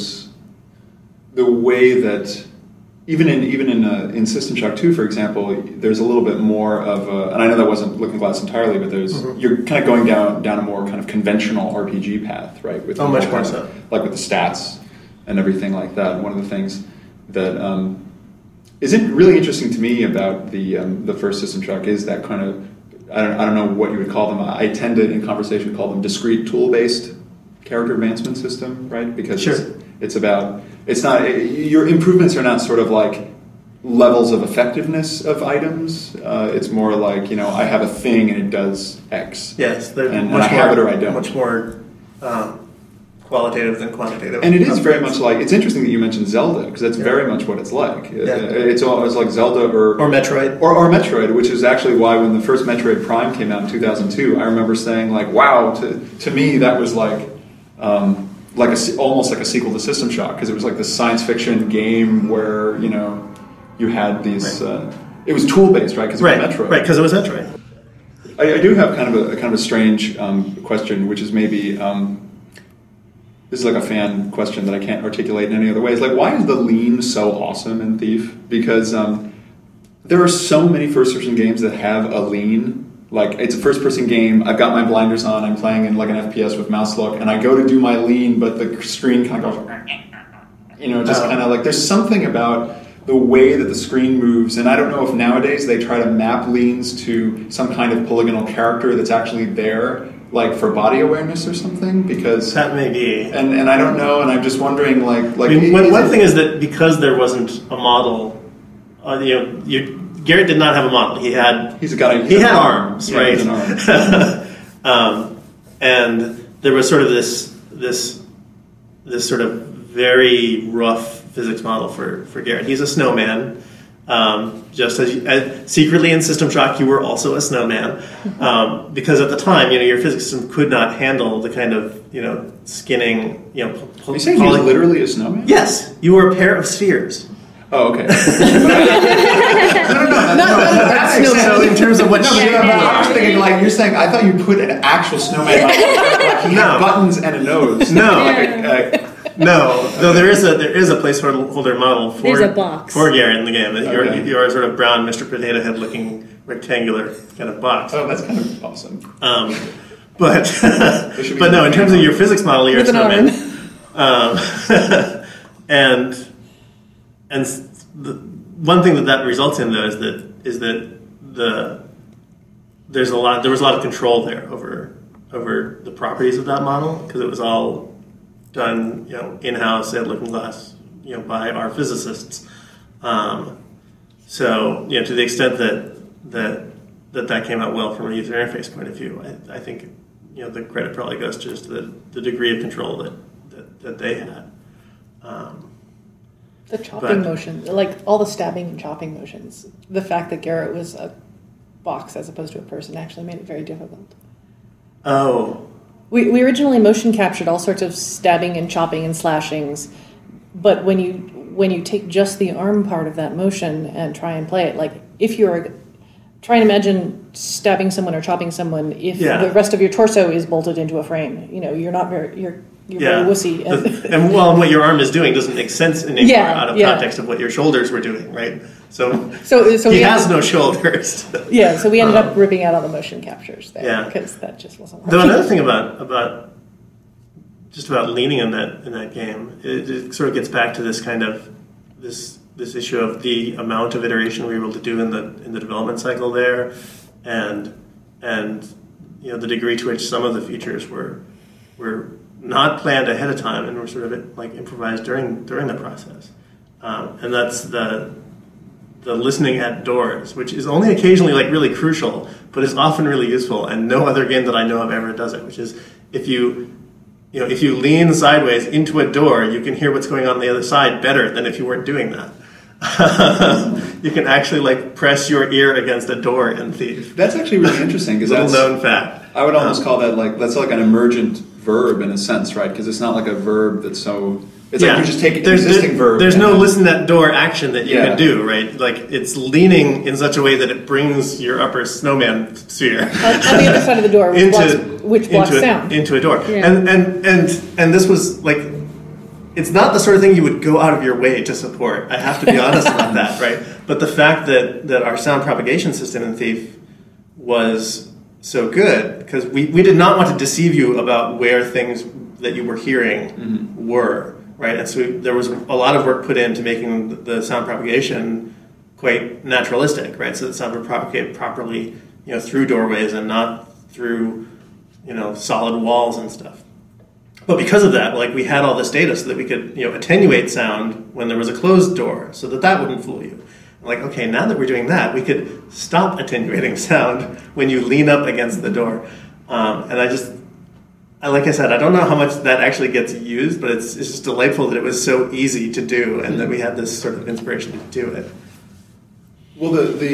[SPEAKER 2] that even in System Shock 2, for example, there's a little bit more of and I know that wasn't Looking Glass entirely, but you're kind of going down a more kind of conventional RPG path, right? With
[SPEAKER 1] much more so.
[SPEAKER 2] Like with the stats and everything like that. One of the things that is really interesting to me about the first System Shock is that kind of, I don't know what you would call them. I tend to, in conversation, call them discrete tool-based character advancement system, right? Because it's not, your improvements are not sort of like levels of effectiveness of items. It's more like, I have a thing and it does X.
[SPEAKER 1] Yes,
[SPEAKER 2] and I have it or I don't.
[SPEAKER 1] Much more qualitative than quantitative.
[SPEAKER 2] And it is very much like, it's interesting that you mentioned Zelda, because that's very much what it's like. It's always like Zelda or
[SPEAKER 1] Metroid.
[SPEAKER 2] Or Metroid, which is actually why when the first Metroid Prime came out in 2002, I remember saying like, wow, to me that was like almost like a sequel to System Shock, because it was like this science fiction game where, you had these, it was tool-based, right? Because it was Metroid.
[SPEAKER 1] Right, because it was Metroid.
[SPEAKER 2] I do have kind of a strange question, which is maybe... this is like a fan question that I can't articulate in any other way. It's like, why is the lean so awesome in Thief? Because there are so many first-person games that have a lean. Like, it's a first-person game, I've got my blinders on, I'm playing in like an FPS with mouse look, and I go to do my lean, but the screen kind of goes... kind of like... There's something about the way that the screen moves, and I don't know if nowadays they try to map leans to some kind of polygonal character that's actually there, like for body awareness or something, because
[SPEAKER 1] that may be,
[SPEAKER 2] and I don't know, and I'm just wondering, like
[SPEAKER 1] I mean, one thing is that because there wasn't a model, Garrett did not have a model. He had arms, right? And there was sort of this sort of very rough physics model for Garrett. He's a snowman. Just as secretly in System Shock, you were also a snowman, because at the time, your physics system could not handle the kind of skinning.
[SPEAKER 2] Are you saying he was literally a snowman?
[SPEAKER 1] Yes, you were a pair of spheres.
[SPEAKER 2] Oh, okay.
[SPEAKER 1] No. So in terms of what
[SPEAKER 2] I was thinking, like, you're saying, I thought you put an actual snowman on, like he had buttons and a nose.
[SPEAKER 1] No. No, though there is a placeholder model for Garrett in the game. You're a sort of brown Mr. Potato Head looking rectangular kind of box.
[SPEAKER 2] Oh, that's kind of awesome.
[SPEAKER 1] But no, in terms of your physics model, you're a snowman. And the one thing that results in though is that there was a lot of control there over the properties of that model, because it was all done, in-house at Looking Glass, by our physicists. So, to the extent that came out well from a user interface point of view, I think, the credit probably goes to just the degree of control that they had.
[SPEAKER 3] The chopping motion, like all the stabbing and chopping motions, the fact that Garrett was a box as opposed to a person actually made it very difficult.
[SPEAKER 1] Oh.
[SPEAKER 3] We originally motion captured all sorts of stabbing and chopping and slashings, but when you take just the arm part of that motion and try and play it, like if you're try and imagine stabbing someone or chopping someone if the rest of your torso is bolted into a frame. You're not very very wussy.
[SPEAKER 1] And what your arm is doing doesn't make sense anymore out of context of what your shoulders were doing, right? So he has no shoulders.
[SPEAKER 3] So we ended up ripping out all the motion captures there because that just wasn't working.
[SPEAKER 1] Though another thing about leaning in that game, it sort of gets back to this kind of this issue of the amount of iteration we were able to do in the development cycle there, and the degree to which some of the features were not planned ahead of time and were sort of like improvised during the process, and that's the listening at doors, which is only occasionally like really crucial, but is often really useful, and no other game that I know of ever does it. Which is if you lean sideways into a door, you can hear what's going on the other side better than if you weren't doing that. You can actually like press your ear against a door in Thief.
[SPEAKER 2] That's actually really interesting because
[SPEAKER 1] that's a known fact.
[SPEAKER 2] I would almost call that that's like an emergent verb in a sense, right? Because it's not like a verb that's so. It's like you just take an existing verb.
[SPEAKER 1] There's no listen at door action that you can do, right? Like it's leaning in such a way that it brings your upper snowman sphere
[SPEAKER 3] on the other side of the door, which blocks sound
[SPEAKER 1] into a door. Yeah. And this was like, it's not the sort of thing you would go out of your way to support. I have to be honest about that, right? But the fact that our sound propagation system in Thief was so good, because we did not want to deceive you about where things that you were hearing were. Right, and so there was a lot of work put into making the sound propagation quite naturalistic, right? So the sound would propagate properly, through doorways and not through, solid walls and stuff. But because of that, like we had all this data so that we could, attenuate sound when there was a closed door, so that wouldn't fool you. Like, okay, now that we're doing that, we could stop attenuating sound when you lean up against the door, and like I said, I don't know how much that actually gets used, but it's just delightful that it was so easy to do and that we had this sort of inspiration to do it.
[SPEAKER 2] Well,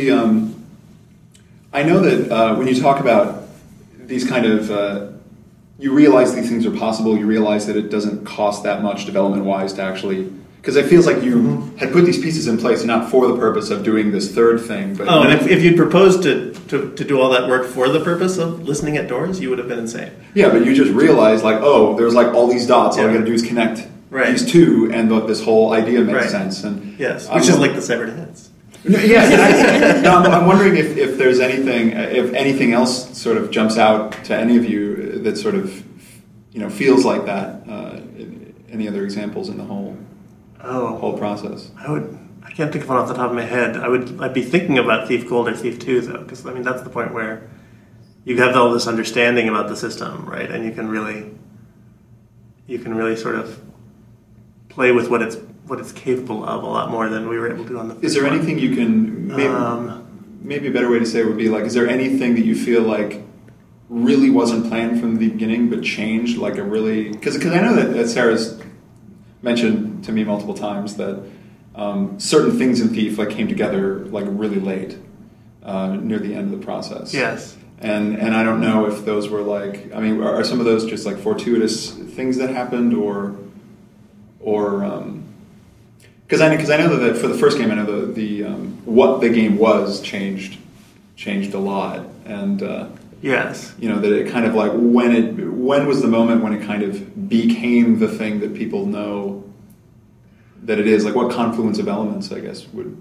[SPEAKER 2] I know that when you talk about these kind of, you realize these things are possible, you realize that it doesn't cost that much development-wise to actually, because it feels like you had put these pieces in place not for the purpose of doing this third thing. But
[SPEAKER 1] and if you'd proposed to do all that work for the purpose of listening at doors, you would have been insane.
[SPEAKER 2] Yeah, but you just realized there's like all these dots, all you gotta do is connect these two, and this whole idea makes sense. And
[SPEAKER 1] which is like the severed heads.
[SPEAKER 2] I'm wondering if there's anything else sort of jumps out to any of you that sort of feels like that. Any other examples in the whole process?
[SPEAKER 1] I can't think of one off the top of my head. I'd be thinking about Thief Gold or Thief 2 though, because that's the point where you have all this understanding about the system, right? And you can really sort of play with what it's capable of a lot more than we were able to do on the first
[SPEAKER 2] Is there
[SPEAKER 1] one.
[SPEAKER 2] anything you can maybe a better way to say it would be like, is there anything that you feel like really wasn't planned from the beginning but changed like a really, because I know that Sarah's mentioned to me multiple times that certain things in Thief came together really late near the end of the process.
[SPEAKER 1] Yes.
[SPEAKER 2] And I don't know if those were are some of those just fortuitous things that happened or because I know that for the first game I know the what the game was changed a lot, and
[SPEAKER 1] yes,
[SPEAKER 2] that it kind of when was the moment when it kind of became the thing that people know that it is, what confluence of elements I guess would.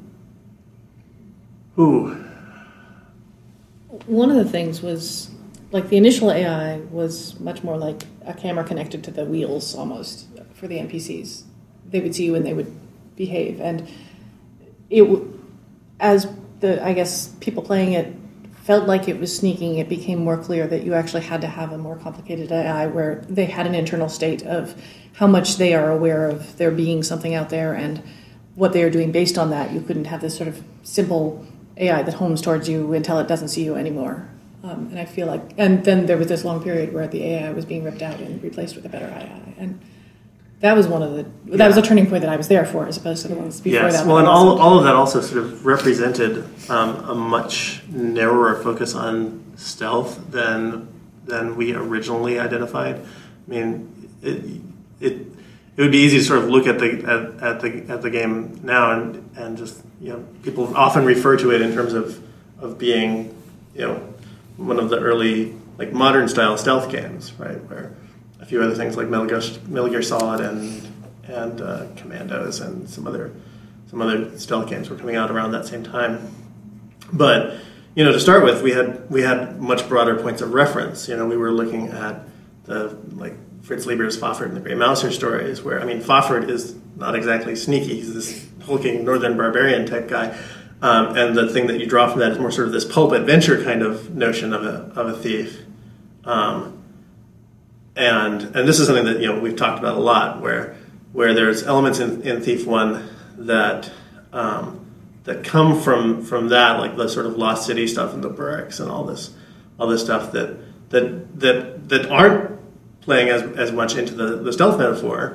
[SPEAKER 3] One of the things was the initial AI was much more like a camera connected to the wheels almost for the NPCs. They would see you and they would behave, and as I guess people playing it felt like it was sneaking, it became more clear that you actually had to have a more complicated AI where they had an internal state of how much they are aware of there being something out there and what they are doing based on that. You couldn't have this sort of simple AI that homes towards you until it doesn't see you anymore. And I feel like, and then there was this long period where the AI was being ripped out and replaced with a better AI. And that was that was a turning point that I was there for, as opposed to the ones before that.
[SPEAKER 1] Well, and all of that also sort of represented a much narrower focus on stealth than we originally identified. I mean, it would be easy to sort of look at the game now and just, people often refer to it in terms of being, one of the early like modern style stealth games, right? Where a few other things like Metal Gear Solid and Commandos and some other stealth games were coming out around that same time. But to start with, we had much broader points of reference. We were looking at the like Fritz Lieber's Fafhrd and the Grey Mouser stories, where Fafhrd is not exactly sneaky. He's this hulking northern barbarian type guy. And the thing that you draw from that is more sort of this pulp adventure kind of notion of a thief. And this is something that we've talked about a lot, where there's elements in Thief 1 that come from that, like the sort of Lost City stuff and the barracks and all this stuff that aren't playing as much into the stealth metaphor,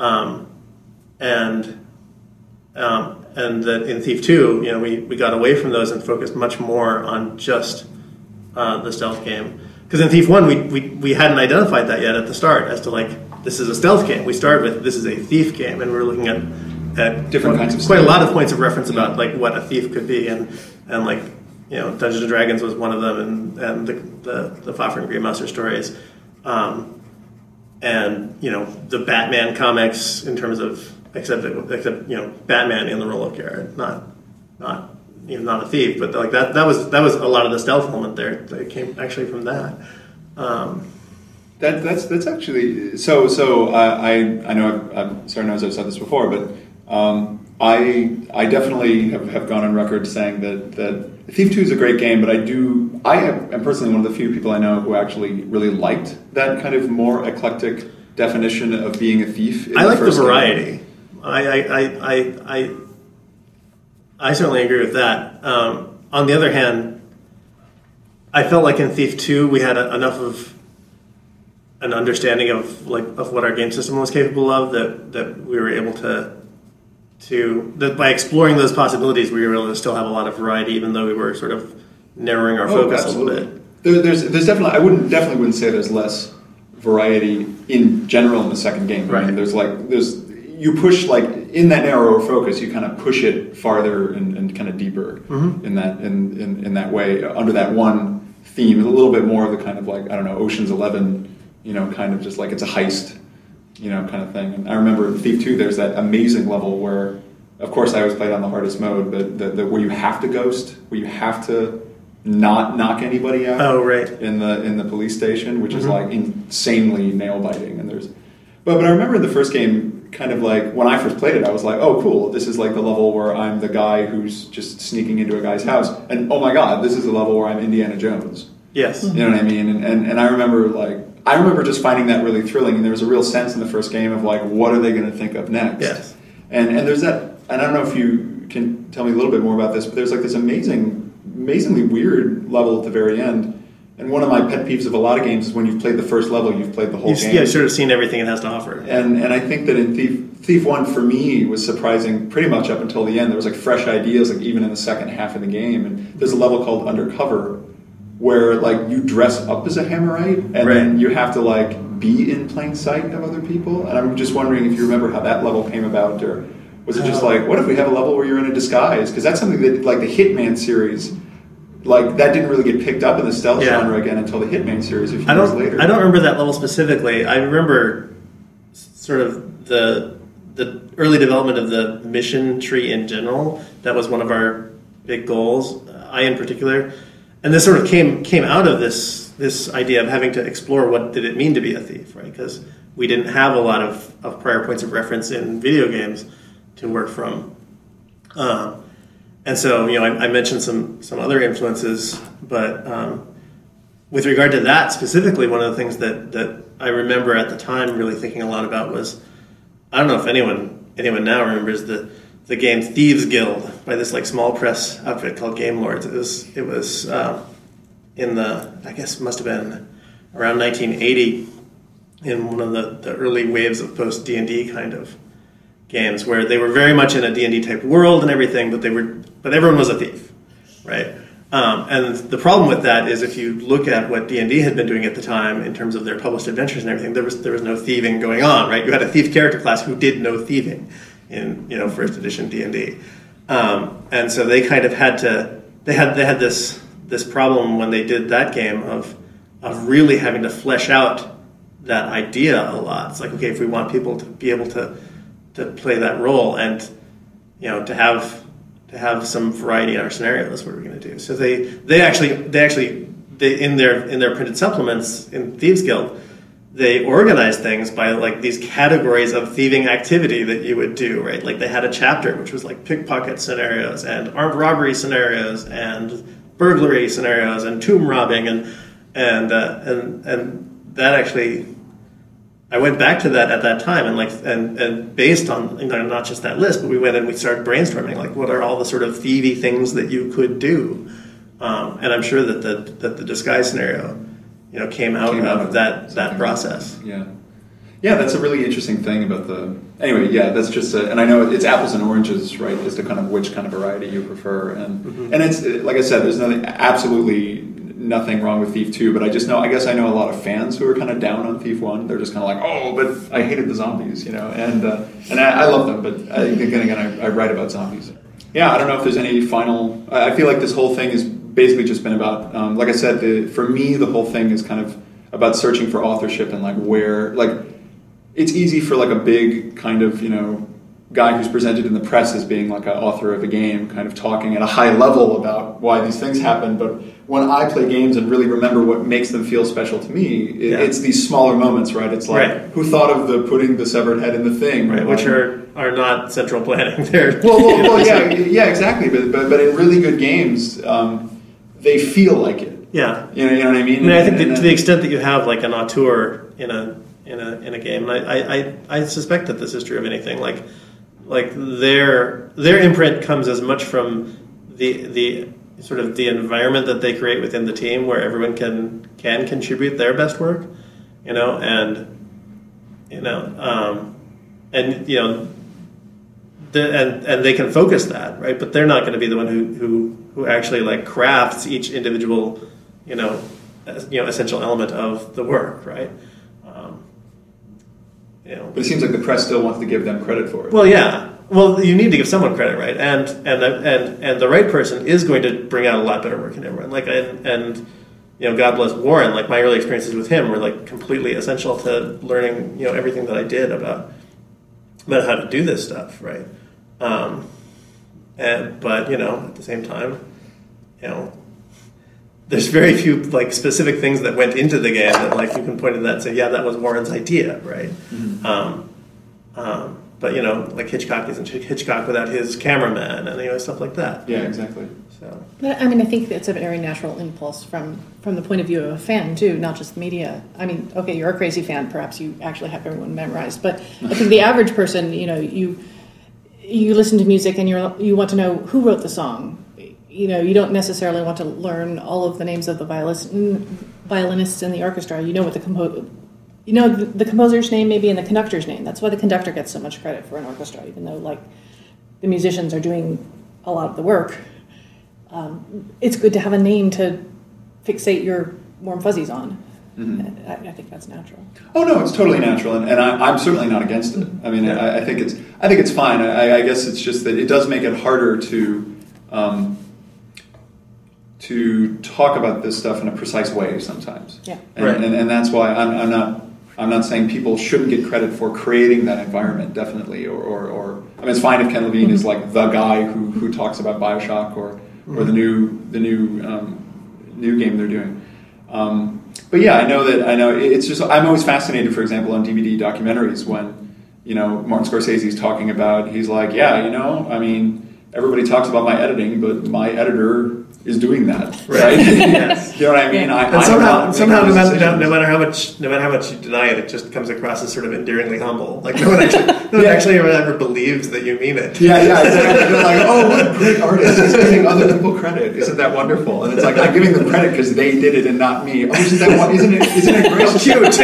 [SPEAKER 1] and that in Thief 2, we got away from those and focused much more on just the stealth game. Because in Thief 1, we hadn't identified that yet at the start as to like, this is a stealth game. We started with, this is a thief game, and we were looking at
[SPEAKER 2] different kinds of
[SPEAKER 1] quite a lot of points of reference about like what a thief could be, and like Dungeons and Dragons was one of them, and the Fafhrd and Grey Mouser stories, and the Batman comics in terms of except Batman in the role of Garrett, not a thief, but like that was a lot of the stealth element there that came actually from that.
[SPEAKER 2] That's actually so. I know Sarah knows I've said this before, but I definitely have gone on record saying that Thief 2 is a great game, but I am personally one of the few people I know who actually really liked that kind of more eclectic definition of being a thief.
[SPEAKER 1] I like the variety. I certainly agree with that. On the other hand, I felt like in Thief 2 we had enough of an understanding of what our game system was capable of that we were able that by exploring those possibilities we were able to still have a lot of variety, even though we were sort of narrowing our focus a little bit.
[SPEAKER 2] There's definitely I wouldn't say there's less variety in general in the second game.
[SPEAKER 1] Right.
[SPEAKER 2] I mean, you push, like, in that narrower focus, you kind of push it farther and kind of deeper in that way, under that one theme, a little bit more of the kind of like, I don't know, Ocean's 11, kind of just like it's a heist, kind of thing. And I remember in Thief 2, there's that amazing level where, of course, I always played on the hardest mode, but where you have to ghost, where you have to not knock anybody out.
[SPEAKER 1] Oh, right.
[SPEAKER 2] In the police station, which is like insanely nail biting. And but I remember in the first game, kind of like when I first played it, I was like, oh, cool, this is like the level where I'm the guy who's just sneaking into a guy's house, and oh my god, this is the level where I'm Indiana Jones.
[SPEAKER 1] Yes.
[SPEAKER 2] You know what I mean? And I remember just finding that really thrilling, and there was a real sense in the first game of like, what are they going to think of next?
[SPEAKER 1] Yes.
[SPEAKER 2] And there's that, and I don't know if you can tell me a little bit more about this, but there's like this amazingly weird level at the very end. And one of my pet peeves of a lot of games is when you've played the first level, you've played the whole game.
[SPEAKER 1] Yeah, sort of seen everything it has to offer.
[SPEAKER 2] And I think that in Thief 1, for me, was surprising pretty much up until the end. There was like fresh ideas, like even in the second half of the game. And there's a level called Undercover where like you dress up as a Hammerite and then you have to like be in plain sight of other people. And I'm just wondering if you remember how that level came about, or was it just like, what if we have a level where you're in a disguise? Because that's something that like the Hitman series, like that didn't really get picked up in the stealth genre again until the Hitman series a few years later.
[SPEAKER 1] I don't remember that level specifically. I remember sort of the early development of the mission tree in general. That was one of our big goals, I in particular. And this sort of came out of this idea of having to explore what did it mean to be a thief, right? Because we didn't have a lot of prior points of reference in video games to work from. and so, I mentioned some other influences, but with regard to that specifically, one of the things that I remember at the time really thinking a lot about was, I don't know if anyone now remembers the game Thieves Guild by this like small press outfit called Game Lords. It was in I guess must have been around 1980, in one of the early waves of post D&D kind of games, where they were very much in a D&D type world and everything, but everyone was a thief, right? And the problem with that is, if you look at what D&D had been doing at the time in terms of their published adventures and everything, there was no thieving going on, right? You had a thief character class who did no thieving in first edition D&D, and so they kind of had this problem when they did that game of really having to flesh out that idea a lot. It's like, okay, if we want people to be able to play that role and to have some variety in our scenarios, what are we going to do? So they actually in their printed supplements in Thieves Guild, they organized things by like these categories of thieving activity that you would do, right? Like they had a chapter which was like pickpocket scenarios and armed robbery scenarios and burglary scenarios and tomb robbing and that actually, I went back to that at that time and based on not just that list, but we went and we started brainstorming like what are all the sort of thievy things that you could do, and I'm sure that the disguise scenario came out of that process.
[SPEAKER 2] Yeah, that's a really interesting thing about that's just and I know it's apples and oranges, right, as to kind of which kind of variety you prefer, and it's like I said, there's absolutely nothing wrong with Thief 2, but I guess I know a lot of fans who are kind of down on Thief 1. They're just kind of like, oh, but I hated the zombies, and I love them, but again, I write about zombies. Yeah, I don't know if there's any final. I feel like this whole thing has basically just been about, like I said, for me, the whole thing is kind of about searching for authorship and like where, like, it's easy for like a big kind of guy who's presented in the press as being like an author of a game, kind of talking at a high level about why these things happen, but when I play games and really remember what makes them feel special to me, it's these smaller moments, right? It's like, who thought of putting the severed head in the thing?
[SPEAKER 1] Right, which are not central planning. They're
[SPEAKER 2] yeah, exactly. But in really good games, they feel like it.
[SPEAKER 1] Yeah.
[SPEAKER 2] You know what I mean?
[SPEAKER 1] I think to the extent that you have like an auteur in a game, and I suspect that this is true of anything, like their imprint comes as much from the sort of the environment that they create within the team, where everyone can contribute their best work, and they can focus that, right? But they're not going to be the one who actually like crafts each individual, essential element of the work, right?
[SPEAKER 2] But it seems like the press still wants to give them credit for it.
[SPEAKER 1] Well, yeah. Well, you need to give someone credit, right? And the right person is going to bring out a lot better work in everyone. Like, and God bless Warren. Like, my early experiences with him were like completely essential to learning, everything that I did about how to do this stuff, right? But at the same time, there's very few like specific things that went into the game that like you can point to that and say, yeah, that was Warren's idea, right? Mm-hmm. But like Hitchcock isn't Hitchcock without his cameraman and stuff like that.
[SPEAKER 2] Yeah, exactly.
[SPEAKER 3] So, but I mean, I think it's a very natural impulse from the point of view of a fan too, not just the media. I mean, okay, you're a crazy fan, perhaps you actually have everyone memorized, but I think the average person, you listen to music and you want to know who wrote the song. You don't necessarily want to learn all of the names of the violinists in the orchestra. You know what the composer's name maybe and the conductor's name. That's why the conductor gets so much credit for an orchestra, even though like the musicians are doing a lot of the work. It's good to have a name to fixate your warm fuzzies on. Mm-hmm. I think that's natural.
[SPEAKER 2] Oh no, it's totally natural, and I'm certainly not against it. I mean, yeah. I think it's fine. I guess it's just that it does make it harder to talk about this stuff in a precise way sometimes.
[SPEAKER 3] Yeah.
[SPEAKER 2] And that's why I'm not saying people shouldn't get credit for creating that environment, definitely, or I mean, it's fine if Ken Levine is like the guy who talks about BioShock or the new game they're doing. But yeah, I know it's just, I'm always fascinated, for example, on DVD documentaries when Martin Scorsese's talking about, he's like, yeah, I mean, everybody talks about my editing, but my editor is doing that, right?
[SPEAKER 1] Yes.
[SPEAKER 2] You know what I mean?
[SPEAKER 1] And somehow, no matter how much you deny it, it just comes across as sort of endearingly humble. Like no one actually ever believes that you mean it.
[SPEAKER 2] Yeah, exactly. They're like, oh, what a great artist! He's giving other people credit. Isn't that wonderful? And it's like I'm giving them credit because they did it and not me. Oh, isn't it great?
[SPEAKER 1] How cute.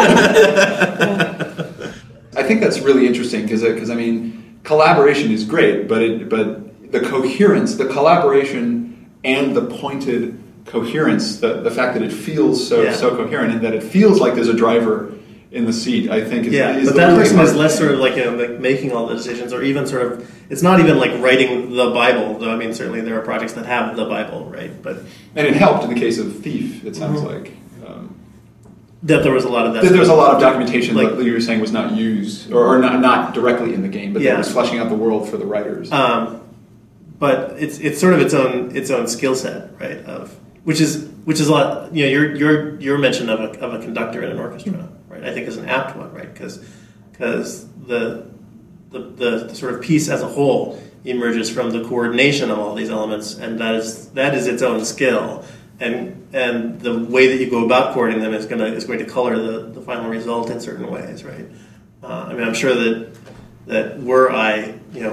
[SPEAKER 2] I think that's really interesting because I mean, collaboration is great, but the coherence, the collaboration, and the pointed coherence, the fact that it feels so coherent and that it feels like there's a driver in the seat, I think is
[SPEAKER 1] but that person is less sort of like like making all the decisions, or even sort of it's not even like writing the Bible. Though I mean, certainly there are projects that have the Bible, right?
[SPEAKER 2] And it helped in the case of Thief. It sounds like.
[SPEAKER 1] That there was a lot of that.
[SPEAKER 2] There was a lot of documentation that you were saying was not used or not directly in the game, but that was fleshing out the world for the writers.
[SPEAKER 1] But it's sort of its own skill set, right? Which is a lot. You know, your mention of a conductor in an orchestra, right? I think is an apt one, right? Because the sort of piece as a whole emerges from the coordination of all these elements, and that is its own skill. And the way that you go about coordinating them is going to color the final result in certain ways, right? I mean, I'm sure that were I,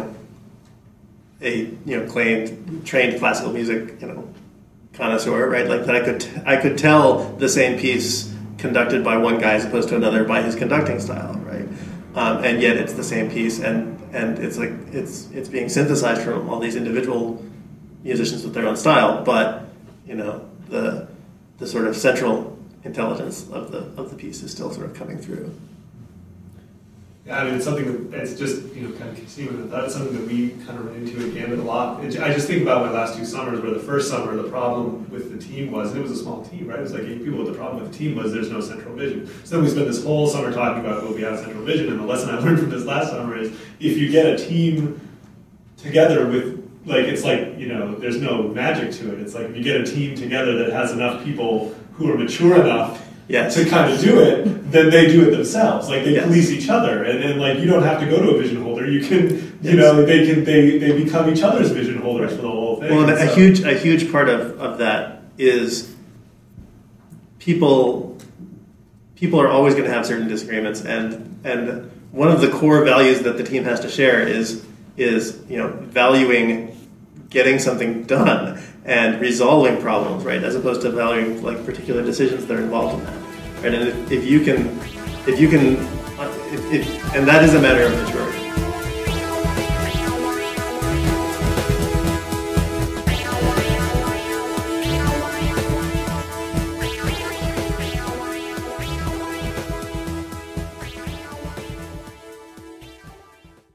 [SPEAKER 1] a trained classical music, connoisseur, right? Like that, I could tell the same piece conducted by one guy as opposed to another by his conducting style, right? And yet it's the same piece, and it's like it's being synthesized from all these individual musicians with their own style, but the sort of central intelligence of the piece is still sort of coming through.
[SPEAKER 5] Yeah, I mean, it's something that's just, kind of continuing. That's something that we kind of run into at Gambit a lot. I just think about my last 2 summers, where the first summer, the problem with the team was, and it was a small team, right? It was like 8 people, but the problem with the team was there's no central vision. So then we spent this whole summer talking about, well, we have central vision, and the lesson I learned from this last summer is, if you get a team together with, it's like, there's no magic to it. It's like if you get a team together that has enough people who are mature enough to kind of do it, then they do it themselves. Like they police each other, and like you don't have to go to a vision holder. You can, they become each other's vision holders for the whole thing.
[SPEAKER 1] Well, and a huge part of that is people are always going to have certain disagreements, and one of the core values that the team has to share is valuing getting something done and resolving problems, right, as opposed to valuing like particular decisions that are involved in that, right? And if you can, and that is a matter of maturity.